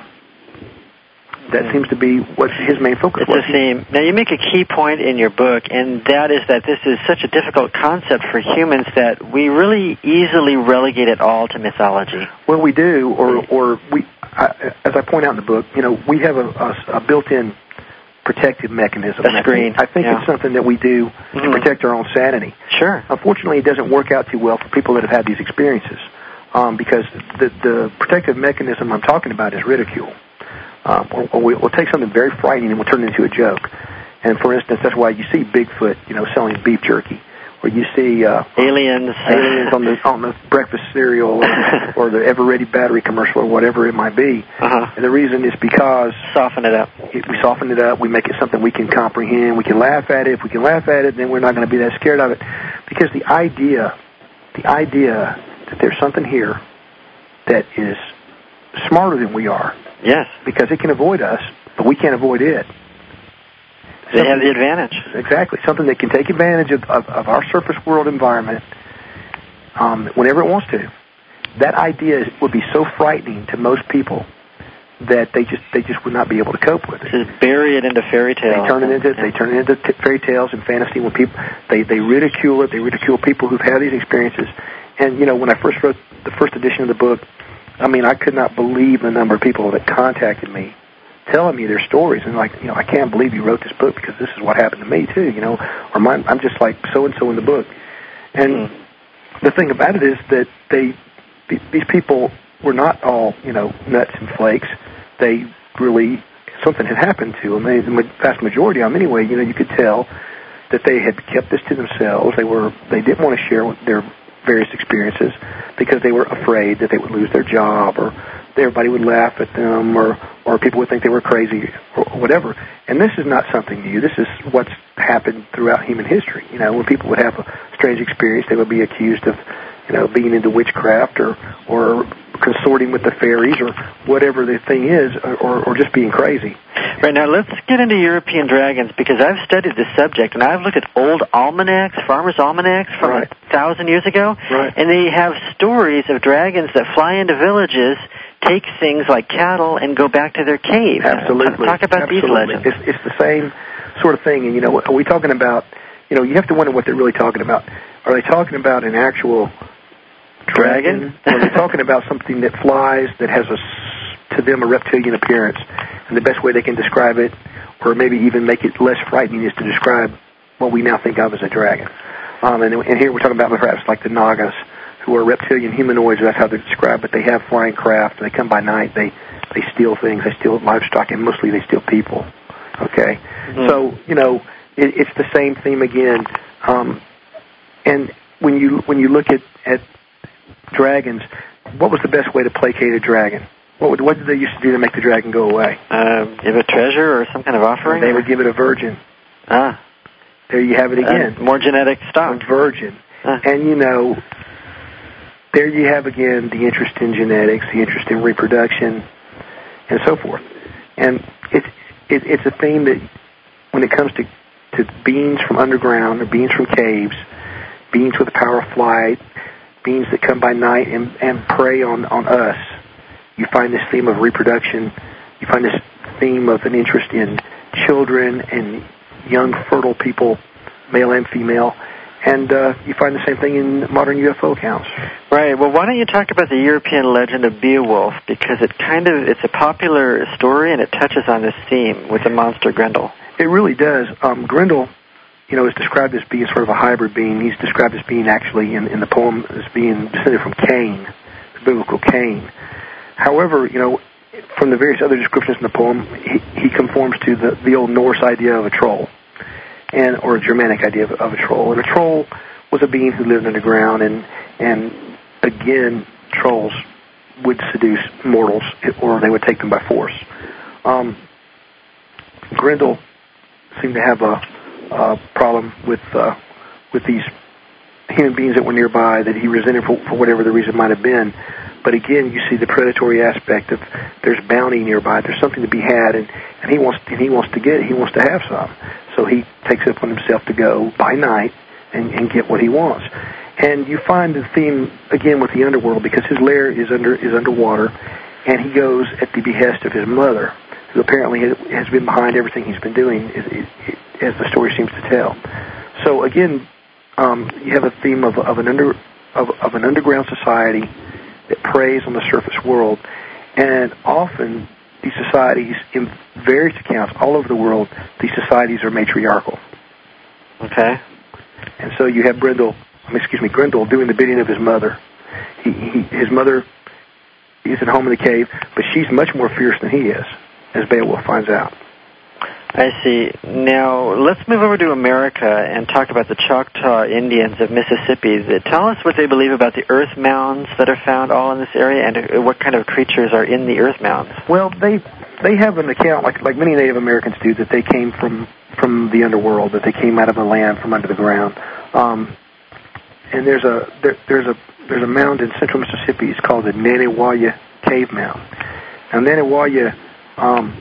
that seems to be what his main focus it's was. It's a theme. Now, you make a key point in your book, and that is that this is such a difficult concept for humans that we really easily relegate it all to mythology. Well, we do, or or we, I, as I point out in the book, you know, we have a, a, a built-in protective mechanism. A screen. I think, I think yeah. it's something that we do mm-hmm. to protect our own sanity. Sure. Unfortunately, it doesn't work out too well for people that have had these experiences, um, because the the protective mechanism I'm talking about is ridicule. Um, or, or we'll take something very frightening and we'll turn it into a joke. And for instance, that's why you see Bigfoot, you know, selling beef jerky, or you see uh, aliens, aliens on the on the breakfast cereal, or, or the Ever Ready battery commercial, or whatever it might be. Uh-huh. And the reason is because soften it up. It, we soften it up. We make it something we can comprehend. We can laugh at it. If we can laugh at it, then we're not going to be that scared of it, because the idea, the idea that there's something here that is smarter than we are. Yes. Because it can avoid us, but we can't avoid it. They Something, have the advantage. Exactly. Something that can take advantage of, of, of our surface world environment um, whenever it wants to. That idea is, would be so frightening to most people that they just they just would not be able to cope with it. Just bury it into fairy tales. They turn it into they turn it into t- fairy tales and fantasy. When people they, they ridicule it, they ridicule people who've had these experiences. And you know, when I first wrote the first edition of the book, I mean, I could not believe the number of people that contacted me, telling me their stories, and like, you know, I can't believe you wrote this book because this is what happened to me too. You know, or my, I'm just like so and so in the book. And mm. the thing about it is that they these people were not all, you know, nuts and flakes. They really, something had happened to them. They, the vast majority of them, anyway, you know, you could tell that they had kept this to themselves. They were, they didn't want to share their various experiences because they were afraid that they would lose their job, or everybody would laugh at them, or, or people would think they were crazy, or whatever. And this is not something new. This is what's happened throughout human history. You know, when people would have a strange experience, they would be accused of, you know, being into witchcraft, or, or consorting with the fairies, or whatever the thing is, or, or just being crazy. Right, now let's get into European dragons, because I've studied this subject, and I've looked at old almanacs, farmers' almanacs from right. a thousand years ago, right. and they have stories of dragons that fly into villages, take things like cattle, and go back to their cave. Absolutely. Talk about Absolutely. these legends. It's, it's the same sort of thing, and you know, are we talking about, you know, you have to wonder what they're really talking about. Are they talking about an actual dragon? Or are they talking about something that flies, that has a, to them, a reptilian appearance? And the best way they can describe it, or maybe even make it less frightening, is to describe what we now think of as a dragon. Um, and, and here we're talking about perhaps like the Nagas, who are reptilian humanoids. That's how they're described. But they have flying craft. They come by night. They they steal things. They steal livestock, and mostly they steal people. Okay, mm-hmm. So you know it, it's the same theme again. Um, and when you when you look at at dragons, what was the best way to placate a dragon? What would, what did they used to do to make the dragon go away? Uh, give a treasure or some kind of offering? They would give it a virgin. Ah. There you have it again. Uh, more genetic stock. A virgin. Ah. And, you know, there you have again the interest in genetics, the interest in reproduction, and so forth. And it's, it, it's a theme that when it comes to, to beings from underground, or beings from caves, beings with the power of flight, beings that come by night and, and prey on, on us, you find this theme of reproduction. You find this theme of an interest in children and young, fertile people, male and female. And uh, you find the same thing in modern U F O accounts. Right. Well, why don't you talk about the European legend of Beowulf? Because it kind of, it's a popular story, and it touches on this theme with the monster Grendel. It really does. Um, Grendel, you know, is described as being sort of a hybrid being. He's described as being actually, in, in the poem, as being descended from Cain, the biblical Cain. However, you know, from the various other descriptions in the poem, he, he conforms to the, the old Norse idea of a troll, and or a Germanic idea of, of a troll. And a troll was a being who lived underground, and and again, trolls would seduce mortals, or they would take them by force. Um, Grendel seemed to have a, a problem with uh, with these human beings that were nearby that he resented for, for whatever the reason might have been. But again, you see the predatory aspect of there's bounty nearby. There's something to be had, and, and he wants and he wants to get it. He wants to have some. So he takes it upon himself to go by night and, and get what he wants. And you find the theme again with the underworld, because his lair is under is underwater, and he goes at the behest of his mother, who apparently has been behind everything he's been doing, as the story seems to tell. So again, um, you have a theme of, of an under of, of an underground society that preys on the surface world, and often these societies, in various accounts all over the world, these societies are matriarchal. Okay. And so you have Grendel, excuse me, Grendel doing the bidding of his mother. He, he, his mother is at home in the cave, but she's much more fierce than he is, as Beowulf finds out. I see. Now, let's move over to America and talk about the Choctaw Indians of Mississippi. Tell us what they believe about the earth mounds that are found all in this area, and what kind of creatures are in the earth mounds. Well, they they have an account, like like many Native Americans do, that they came from, from the underworld, that they came out of the land from under the ground. Um, and there's a there, there's a there's a mound in central Mississippi. It's called the Nanewaya Cave Mound. And Nanawaya, um,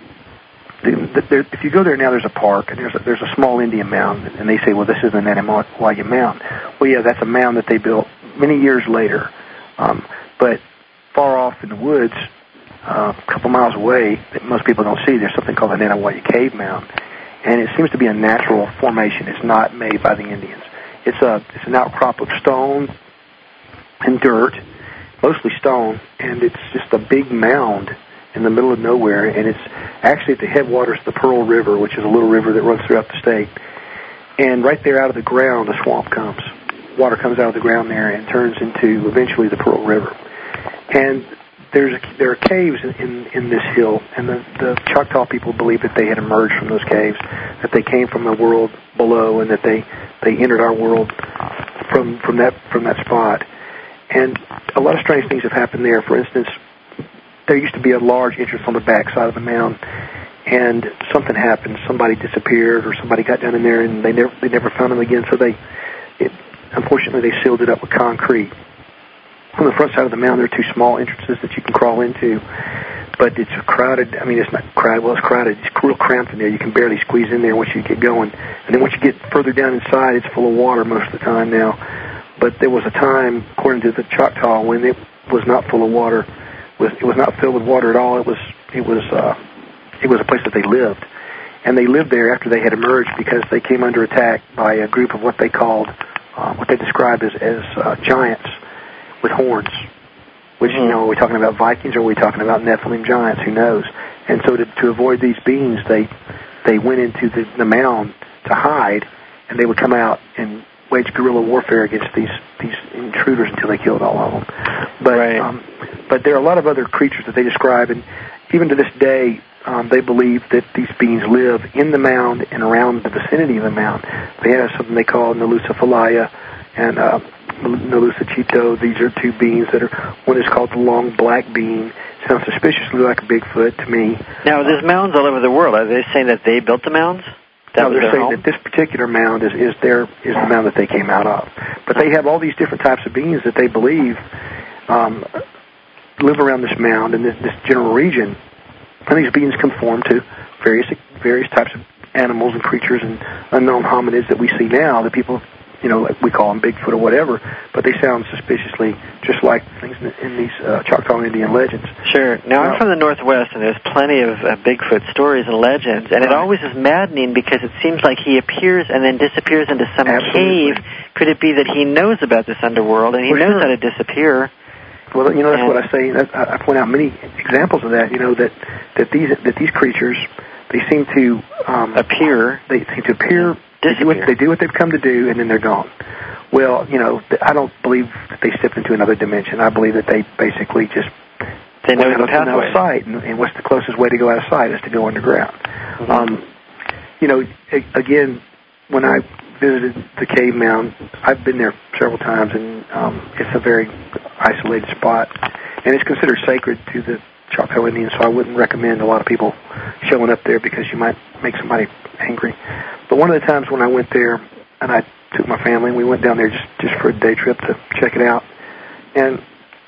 the, the, there, if you go there now, there's a park, and there's a, there's a small Indian mound, and they say, well, this is the Nanawaya Mound. Well, yeah, that's a mound that they built many years later. Um, but far off in the woods, uh, a couple miles away, that most people don't see, there's something called the Nanawaya Cave Mound. And it seems to be a natural formation. It's not made by the Indians. It's a it's an outcrop of stone and dirt, mostly stone, and it's just a big mound in the middle of nowhere, and it's actually at the headwaters of the Pearl River, which is a little river that runs throughout the state. And right there out of the ground, a swamp comes. Water comes out of the ground there and turns into, eventually, the Pearl River. And there's a, there are caves in, in, in this hill, and the, the Choctaw people believe that they had emerged from those caves, that they came from the world below, and that they, they entered our world from from that from that spot. And a lot of strange things have happened there. For instance, there used to be a large entrance on the back side of the mound, and something happened. Somebody disappeared, or somebody got down in there, and they never they never found them again. So they, it, unfortunately, they sealed it up with concrete. On the front side of the mound, there are two small entrances that you can crawl into, but it's crowded. I mean, it's not crowded. Well, it's crowded. It's real cramped in there. You can barely squeeze in there once you get going. And then once you get further down inside, it's full of water most of the time now. But there was a time, according to the Choctaw, when it was not full of water. It was, it was not filled with water at all. It was it was uh, it was a place that they lived, and they lived there after they had emerged because they came under attack by a group of what they called, uh, what they described as as uh, giants with horns. Which, you know, are we talking about Vikings or are we talking about Nephilim giants? Who knows? And so to, to avoid these beings, they they went into the, the mound to hide, and they would come out and wage guerrilla warfare against these these intruders until they killed all of them. But right. um, but there are a lot of other creatures that they describe, and even to this day, um, they believe that these beings live in the mound and around the vicinity of the mound. They have something they call Nalusa Falaya and uh, Nalusa Chito. These are two beings that are, one is called the long black being. Sounds suspiciously like a Bigfoot to me. Now, there's mounds all over the world. Are they saying that they built the mounds? That no, they're saying home? that this particular mound is, is their is the mound that they came out of. But they have all these different types of beings that they believe um, live around this mound in this, this general region. And these beings conform to various various types of animals and creatures and unknown hominids that we see now, that people, you know, we call them Bigfoot or whatever, but they sound suspiciously just like things in, in these uh, Choctaw Indian legends. Sure. Now, now, I'm from the Northwest, and there's plenty of uh, Bigfoot stories and legends, and right. It always is maddening because it seems like he appears and then disappears into some Absolutely. cave. Could it be that he knows about this underworld, and he well, knows sure. how to disappear? Well, you know, that's and, what I say. That, I point out many examples of that, you know, that, that these that these creatures, they seem to um, appear. They seem to appear. They do, what, they do what they've come to do, and then they're gone. Well, you know, I don't believe that they step into another dimension. I believe that they basically just they know the out of sight, and, and what's the closest way to go out of sight is to go underground. Mm-hmm. Um, you know, again, when I visited the cave mound, I've been there several times, and um, it's a very isolated spot, and it's considered sacred to the Choctaw Indians, so I wouldn't recommend a lot of people showing up there because you might make somebody angry. But one of the times when I went there, and I took my family, and we went down there just, just for a day trip to check it out. And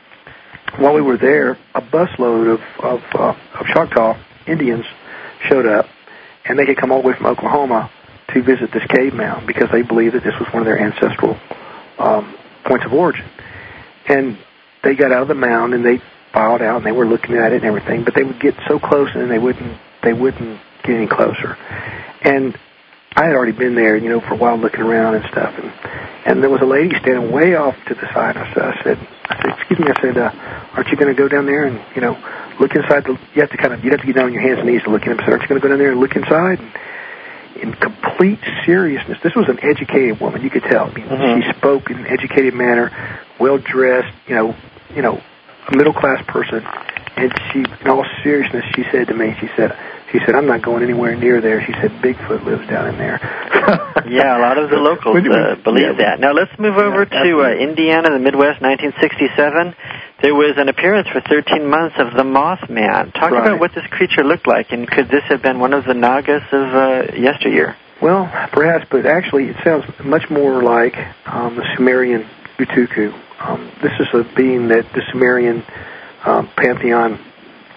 while we were there, a busload of of, uh, of Choctaw Indians showed up, and they had come all the way from Oklahoma to visit this cave mound because they believed that this was one of their ancestral um, points of origin. And they got out of the mound, and they filed out, and they were looking at it and everything, but they would get so close, and they wouldn't they wouldn't get any closer. And I had already been there, you know, for a while looking around and stuff, and and there was a lady standing way off to the side. I said, I said, I said excuse me, I said, uh, aren't you going to go down there and, you know, look inside the, you have to kind of, you have to get down on your hands and knees to look in. I said, aren't you going to go down there and look inside? And in complete seriousness, this was an educated woman, you could tell. I mean, mm-hmm. She spoke in an educated manner, well-dressed, you know, you know, a middle-class person, and she, in all seriousness, she said to me, she said, She said, I'm not going anywhere near there. She said, Bigfoot lives down in there. Yeah, a lot of the locals uh, believe yeah, that. Now, let's move over yeah, to uh, Indiana, the Midwest, nineteen sixty-seven. There was an appearance for thirteen months of the Mothman. Talk right. about what this creature looked like, and could this have been one of the Nagas of uh, yesteryear? Well, perhaps, but actually it sounds much more like um, the Sumerian Utuku. Um, this is a being that the Sumerian um, pantheon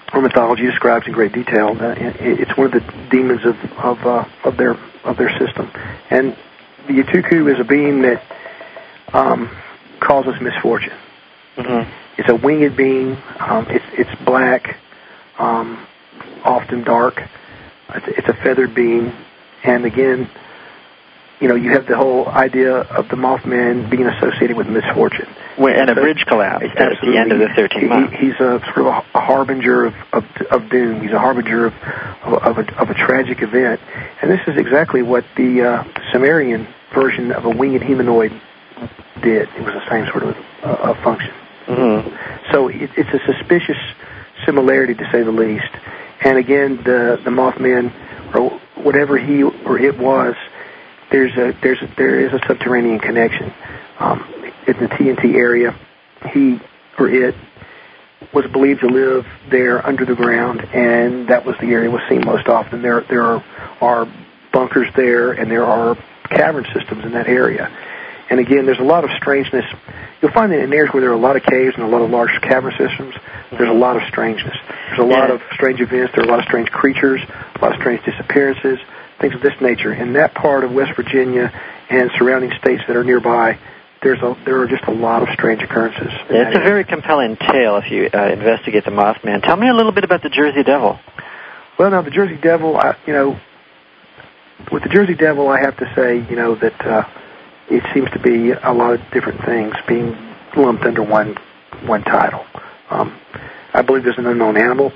or mythology describes in great detail. Uh, it, it's one of the demons of of, uh, of their of their system, and the Utuku is a being that um, causes misfortune. Mm-hmm. It's a winged being. Um, it's it's black, um, often dark. It's, it's a feathered being, and again, you know, you have the whole idea of the Mothman being associated with misfortune. When, and a so, bridge collapsed at the end of the thirteenth month. He, he's a sort of a, a harbinger of, of of doom. He's a harbinger of of, of, a, of a tragic event, and this is exactly what the uh, Sumerian version of a winged humanoid did. It was the same sort of uh, of function. Mm-hmm. So it, it's a suspicious similarity, to say the least. And again, the the Mothman, or whatever he or it was, there's a there's a, there is a subterranean connection. Um, in the T N T area, he or it was believed to live there under the ground, and that was the area was seen most often. There there are, are bunkers there, and there are cavern systems in that area. And again, there's a lot of strangeness. You'll find that in areas where there are a lot of caves and a lot of large cavern systems, there's a lot of strangeness. There's a lot yeah. of strange events. There are a lot of strange creatures, a lot of strange disappearances, things of this nature. In that part of West Virginia and surrounding states that are nearby, there's a, there are just a lot of strange occurrences. Yeah, it's a very compelling tale if you uh, investigate the Mothman. Tell me a little bit about the Jersey Devil. Well, now, the Jersey Devil, I, you know, with the Jersey Devil, I have to say, you know, that uh, it seems to be a lot of different things being lumped under one one title. Um, I believe there's an unknown animal.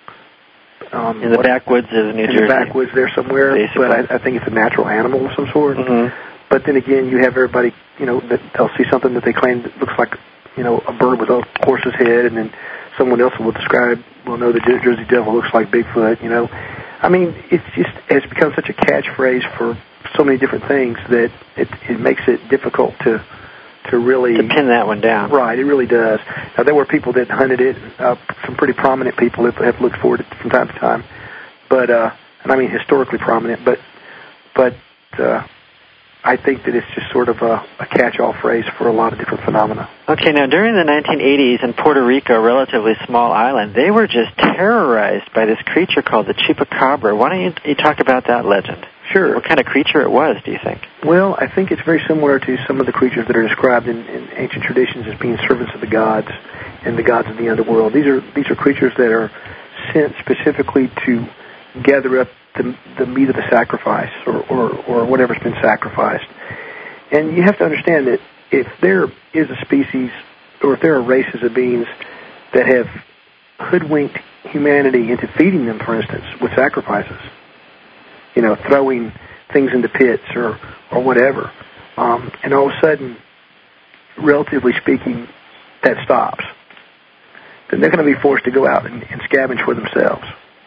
Um, in the what, backwoods of New in Jersey. In the backwoods there somewhere, basically. But I, I think it's a natural animal of some sort. Mm-hmm. But then again, you have everybody, you know, that they'll see something that they claim that looks like, you know, a bird with a horse's head, and then someone else will describe, well, no, the Jersey Devil looks like Bigfoot, you know. I mean, it's just, it's become such a catchphrase for so many different things that it, it makes it difficult to to really... To pin that one down. Right, it really does. Now, there were people that hunted it, uh, some pretty prominent people that have looked for it from time to time, but, uh, and I mean historically prominent, but, but, uh, I think that it's just sort of a, a catch-all phrase for a lot of different phenomena. Okay, now during the nineteen eighties in Puerto Rico, a relatively small island, they were just terrorized by this creature called the Chupacabra. Why don't you, you talk about that legend? Sure. What kind of creature it was, do you think? Well, I think it's very similar to some of the creatures that are described in, in ancient traditions as being servants of the gods and the gods of the underworld. These are these are creatures that are sent specifically to gather up the, the meat of the sacrifice or, or, or whatever's been sacrificed. And you have to understand that if there is a species or if there are races of beings that have hoodwinked humanity into feeding them, for instance, with sacrifices, you know, throwing things into pits or, or whatever, um, and all of a sudden, relatively speaking, that stops, then they're going to be forced to go out and, and scavenge for themselves.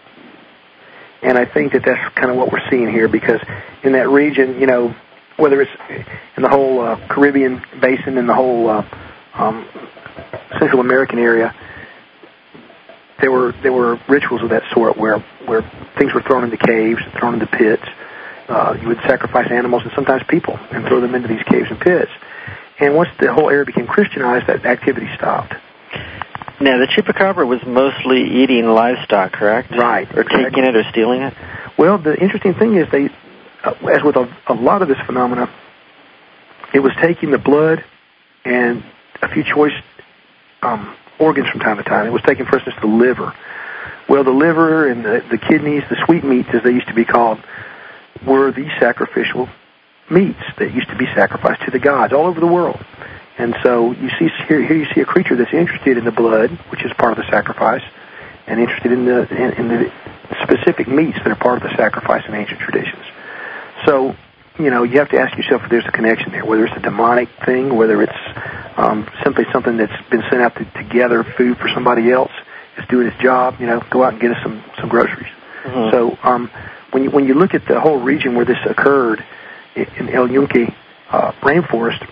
And I think that that's kind of what we're seeing here, because in that region, you know, whether it's in the whole uh, Caribbean basin and the whole uh, um, Central American area, there were there were rituals of that sort where where things were thrown into caves, thrown into pits. Uh, you would sacrifice animals and sometimes people and throw them into these caves and pits. And once the whole area became Christianized, that activity stopped. Now, the Chupacabra was mostly eating livestock, correct? Right. Or exactly. taking it or stealing it? Well, the interesting thing is they, uh, as with a, a lot of this phenomena, it was taking the blood and a few choice um, organs from time to time. It was taking, for instance, the liver. Well, the liver and the, the kidneys, the sweetmeats, as they used to be called, were the sacrificial meats that used to be sacrificed to the gods all over the world. And so you see here, here you see a creature that's interested in the blood, which is part of the sacrifice, and interested in the in, in the specific meats that are part of the sacrifice in ancient traditions. So, you know, you have to ask yourself if there's a connection there, whether it's a demonic thing, whether it's um, simply something that's been sent out to, to gather food for somebody else, is doing its job. You know, go out and get us some some groceries. Mm-hmm. So um, when you when you look at the whole region where this occurred in El Yunque uh, rainforest,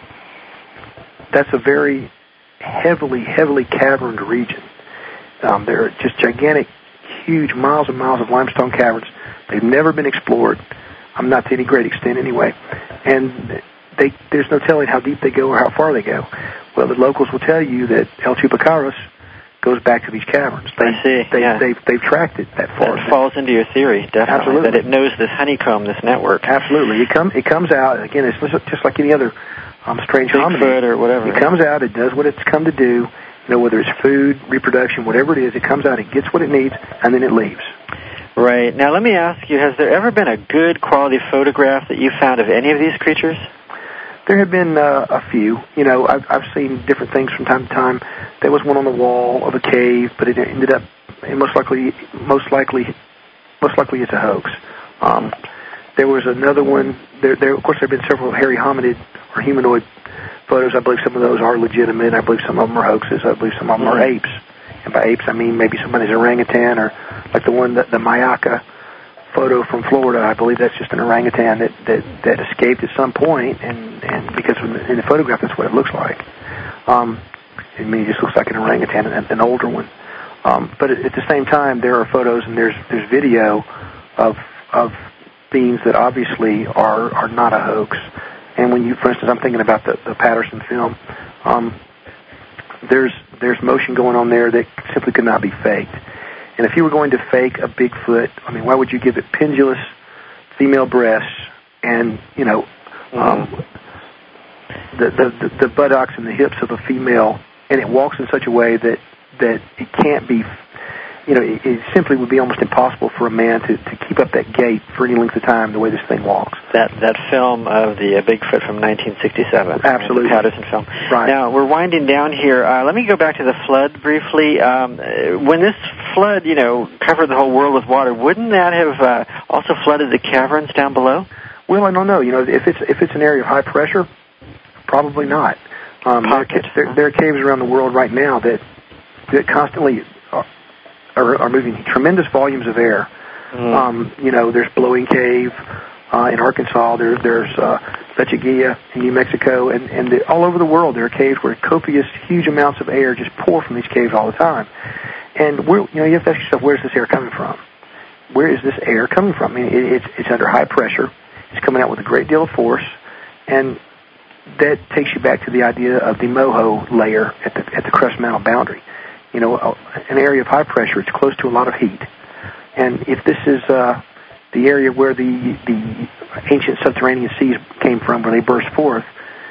that's a very heavily, heavily caverned region. Um, there are just gigantic, huge miles and miles of limestone caverns. They've never been explored, um, not to any great extent anyway. And they, there's no telling how deep they go or how far they go. Well, the locals will tell you that El Chupacabras goes back to these caverns. They, I see. They, yeah. they've, they've tracked it that far. That falls into your theory, definitely. Absolutely. That it knows this honeycomb, this network. Absolutely. It, come, it comes out, again, it's just like any other um, strange Bigfoot hominid. or whatever. It comes out, it does what it's come to do, you know, whether it's food, reproduction, whatever it is, it comes out, it gets what it needs, and then it leaves. Right. Now, let me ask you, has there ever been a good quality photograph that you found of any of these creatures? There have been uh, a few. You know, I've, I've seen different things from time to time. There was one on the wall of a cave, but it ended up, and most likely, most likely, most likely it's a hoax. Um, there was another one. There, there, of course, there have been several hairy hominid or humanoid photos. I believe some of those are legitimate. I believe some of them are hoaxes. I believe some of them are apes. And by apes, I mean maybe somebody's orangutan, or like the one that the Mayaka photo from Florida. I believe that's just an orangutan that, that, that escaped at some point, and, and because in the photograph that's what it looks like. Um, I mean, it just looks like an orangutan, an, an older one. Um, but at, at the same time, there are photos and there's there's video of of beings that obviously are are not a hoax. And when you, for instance, I'm thinking about the, the Patterson film. Um, there's there's motion going on there that simply could not be faked. And if you were going to fake a Bigfoot, I mean, why would you give it pendulous female breasts and, you know, um, the, the, the, the buttocks and the hips of a female, and it walks in such a way that, that it can't be, you know, it, it simply would be almost impossible for a man to, to keep up that gait for any length of time the way this thing walks. That that film of the uh, Bigfoot from nineteen sixty-seven. Absolutely. The Patterson film. Right. Now, we're winding down here. Uh, let me go back to the flood briefly. Um, when this flood, you know, covered the whole world with water, wouldn't that have uh, also flooded the caverns down below? Well, I don't know. You know, if it's if it's an area of high pressure, probably not. Um, Pocket. There, there, there are caves around the world right now that that constantly are, are, are moving tremendous volumes of air. Mm. Um, you know, there's Blowing Cave uh, in Arkansas. There, there's uh, Lechuguilla in New Mexico, and and the, all over the world there are caves where copious, huge amounts of air just pour from these caves all the time. And where, you know, you have to ask yourself, where is this air coming from? Where is this air coming from? I mean, it, it's it's under high pressure. It's coming out with a great deal of force, and that takes you back to the idea of the MOHO layer at the at the crust mantle boundary. You know, an area of high pressure, it's close to a lot of heat. And if this is uh, the area where the the ancient subterranean seas came from, where they burst forth,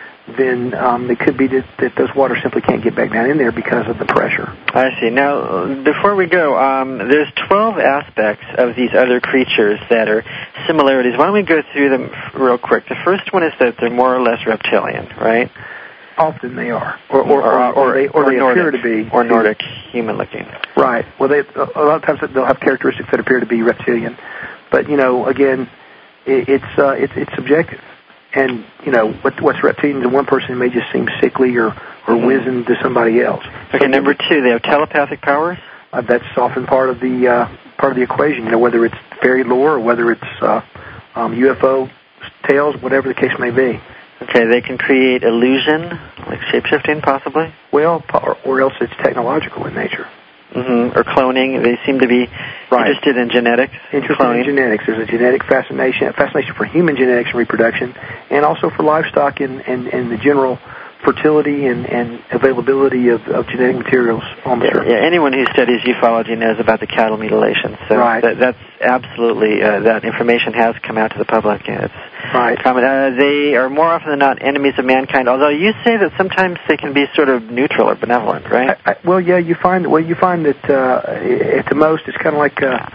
then um, it could be that, that those waters simply can't get back down in there because of the pressure. I see. Now, before we go, um, there's twelve aspects of these other creatures that are similarities. Why don't we go through them real quick? The first one is that they're more or less reptilian, right? Often they are, or or, or, or, or they, or or they Nordic, appear to be, or Nordic, human-looking. Right. Well, they a lot of times they'll have characteristics that appear to be reptilian, but you know, again, it, it's uh, it's it's subjective. And, you know, what, what's reptilian to one person may just seem sickly or, or mm-hmm. wizened to somebody else. Okay, so number two, they have telepathic powers? Uh, that's often part of the uh, part of the equation, you know, whether it's fairy lore or whether it's uh, um, U F O tales, whatever the case may be. Okay, they can create illusion, like shape-shifting possibly? Well, or, or else it's technological in nature. Mm-hmm. Or cloning. They seem to be right. interested in genetics. Interested cloning. in genetics. There's a genetic fascination, fascination for human genetics and reproduction, and also for livestock and, and, and the general fertility and, and availability of, of genetic materials on the yeah, yeah, anyone who studies ufology knows about the cattle mutilation. So right. that, that's absolutely, uh, that information has come out to the public. Yeah, it's right. common. Uh, they are more often than not enemies of mankind, although you say that sometimes they can be sort of neutral or benevolent, right? I, I, well, yeah, you find, well, you find that uh, at the most it's kind of like uh,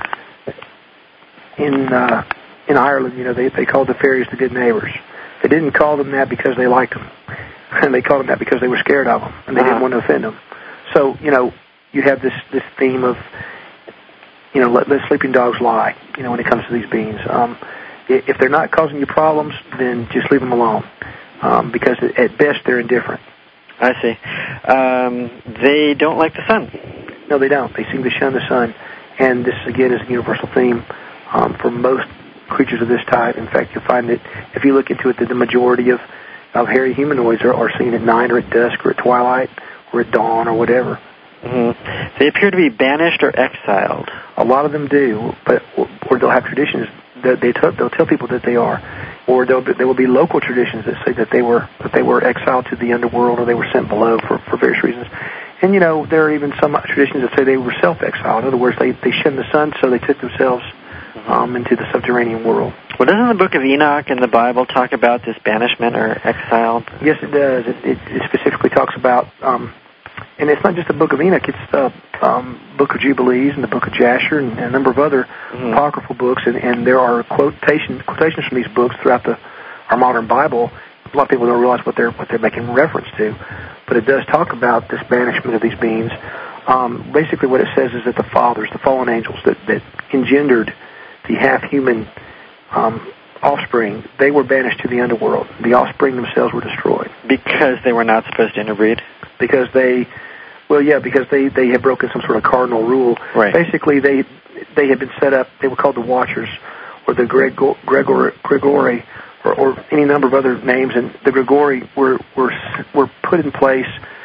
in uh, in Ireland, you know, they, they called the fairies the good neighbors. They didn't call them that because they liked them. And they called them that because they were scared of them, and they uh-huh. didn't want to offend them. So, you know, you have this, this theme of, you know, let, let sleeping dogs lie, you know, when it comes to these beings. Um, if they're not causing you problems, then just leave them alone, um, because at best they're indifferent. I see. Um, they don't like the sun. No, they don't. They seem to shun the sun. And this, again, is a universal theme um, for most creatures of this type. In fact, you'll find that if you look into it, that the majority of of hairy humanoids are, are seen at night or at dusk or at twilight or at dawn or whatever. Mm-hmm. They appear to be banished or exiled. A lot of them do, but or they'll have traditions that they t- they'll tell people that they are, or there'll be, there will be local traditions that say that they were that they were exiled to the underworld or they were sent below for, for various reasons. And, you know, there are even some traditions that say they were self-exiled. In other words, they, they shunned the sun, so they took themselves um, into the subterranean world. Well, doesn't the book of Enoch in the Bible talk about this banishment or exile? Yes, it does. It, it, it specifically talks about, um, and it's not just the book of Enoch, it's the um, book of Jubilees and the book of Jasher and, and a number of other mm-hmm. apocryphal books, and, and there are quotation, quotations from these books throughout the our modern Bible. A lot of people don't realize what they're what they're making reference to, but it does talk about this banishment of these beings. Um, basically, what it says is that the fathers, the fallen angels that, that engendered the half-human um, offspring, they were banished to the underworld. The offspring themselves were destroyed because they were not supposed to interbreed. Because they, well, yeah, because they, they had broken some sort of cardinal rule. Right. Basically, they they had been set up. They were called the Watchers, or the Gregor, Gregor, Gregori. Or, or any number of other names, and the Gregori were were were put in place.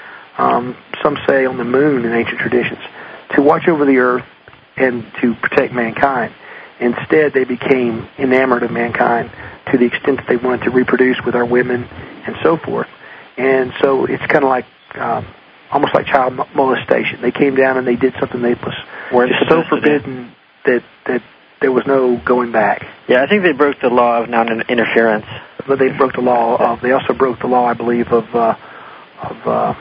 Um, some say on the moon in ancient traditions to watch over the earth and to protect mankind. Instead, they became enamored of mankind to the extent that they wanted to reproduce with our women and so forth. And so it's kind of like um, almost like child molestation. They came down and they did something that was just so forbidden that that. There was no going back. Yeah, I think they broke the law of non-interference. But they broke the law of. They also broke the law, I believe, of uh, of uh,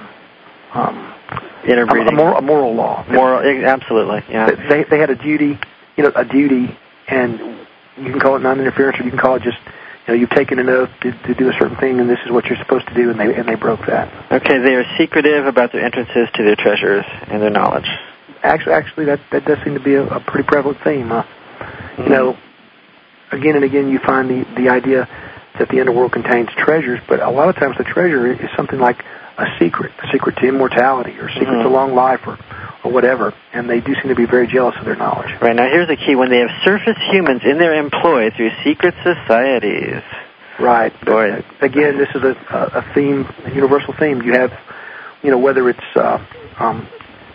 um, interbreeding. A, a, moral, a moral law. Moral, absolutely. Yeah. They they had a duty, you know, a duty, and you can call it non-interference, or you can call it just, you know, you've taken an oath to, to do a certain thing, and this is what you're supposed to do, and they and they broke that. Okay, they are secretive about their entrances to their treasures and their knowledge. Actually, actually, that that does seem to be a, a pretty prevalent theme. Huh? You know, again and again you find the, the idea that the underworld contains treasures, but a lot of times the treasure is something like a secret, a secret to immortality or a secret mm-hmm. to long life or, or whatever, and they do seem to be very jealous of their knowledge. Right, now here's the key. When they have surface humans in their employ through secret societies. Right. Boy. Again, this is a, a theme, a universal theme. You have, you know, whether it's uh, um,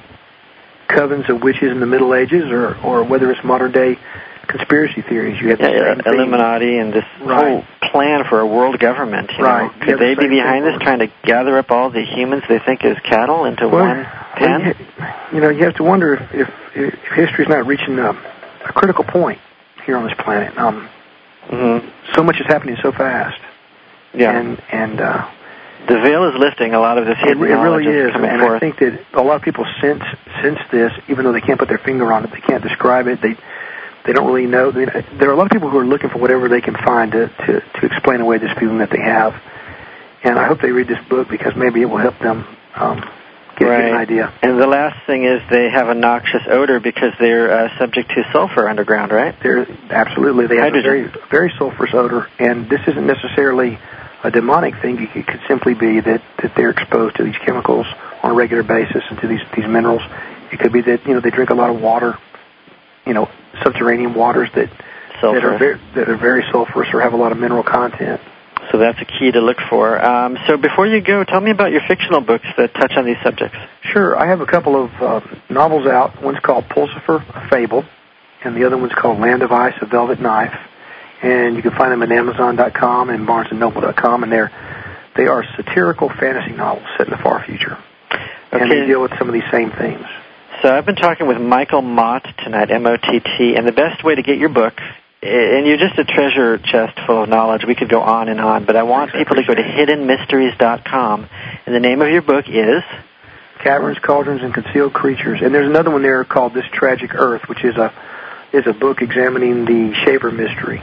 covens of witches in the Middle Ages or, or whether it's modern day conspiracy theories. You have the yeah, same yeah, Illuminati and this right. whole plan for a world government. You right. know? Could they be behind this, trying to gather up all the humans they think is cattle into well, one pen? You know, you have to wonder if, if, if history is not reaching a, a critical point here on this planet. Um, mm-hmm. So much is happening so fast. Yeah. And, and uh, the veil is lifting. A lot of this hidden it, it really knowledge is, coming and forth. I think that a lot of people sense sense this, even though they can't put their finger on it, they can't describe it. They They don't really know. There are a lot of people who are looking for whatever they can find to, to, to explain away this feeling that they have. And I hope they read this book because maybe it will help them um, get, right. get an idea. And the last thing is they have a noxious odor because they're uh, subject to sulfur underground, right? They're, absolutely. They have Hydrogen. a very, very sulfurous odor. And this isn't necessarily a demonic thing. It could simply be that, that they're exposed to these chemicals on a regular basis and to these, these minerals. It could be that, you know, they drink a lot of water, you know, subterranean waters that that are, very, that are very sulfurous or have a lot of mineral content. So that's a key to look for. Um, so before you go, tell me about your fictional books that touch on these subjects. Sure. I have a couple of uh, novels out. One's called Pulsifer, a Fable, and the other one's called Land of Ice, a Velvet Knife. And you can find them at Amazon dot com and Barnes and Noble dot com, and they're, they are satirical fantasy novels set in the far future. Okay. And they deal with some of these same themes. So I've been talking with Michael Mott tonight, M O T T, and the best way to get your book, and you're just a treasure chest full of knowledge. We could go on and on, but I want people to go to hidden mysteries dot com, and the name of your book is? Caverns, Cauldrons, and Concealed Creatures. And there's another one there called This Tragic Earth, which is a is a book examining the Shaver mystery.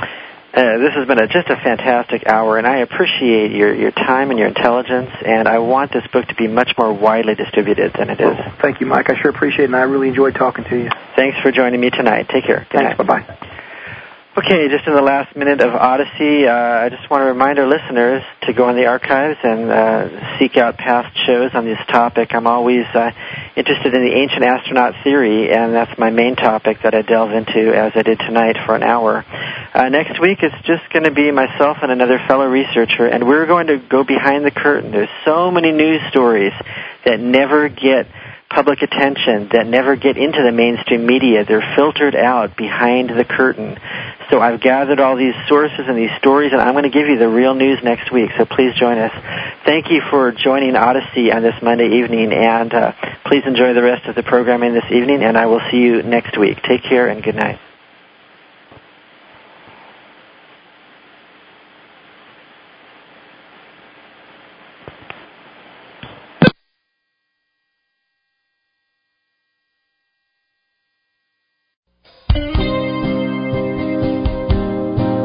Uh, this has been a, just a fantastic hour, and I appreciate your, your time and your intelligence, and I want this book to be much more widely distributed than it is. Well, thank you, Mike. I sure appreciate it, and I really enjoyed talking to you. Thanks for joining me tonight. Take care. Good Thanks. night. Bye-bye. Okay, just in the last minute of Odyssey, uh, I just want to remind our listeners to go in the archives and uh, seek out past shows on this topic. I'm always uh, interested in the ancient astronaut theory, and that's my main topic that I delve into as I did tonight for an hour. Uh, next week, it's just going to be myself and another fellow researcher, and we're going to go behind the curtain. There's so many news stories that never get public attention, that never get into the mainstream media. They're filtered out behind the curtain. So I've gathered all these sources and these stories, and I'm going to give you the real news next week. So please join us. Thank you for joining Odyssey on this Monday evening, and uh, please enjoy the rest of the programming this evening, and I will see you next week. Take care and good night.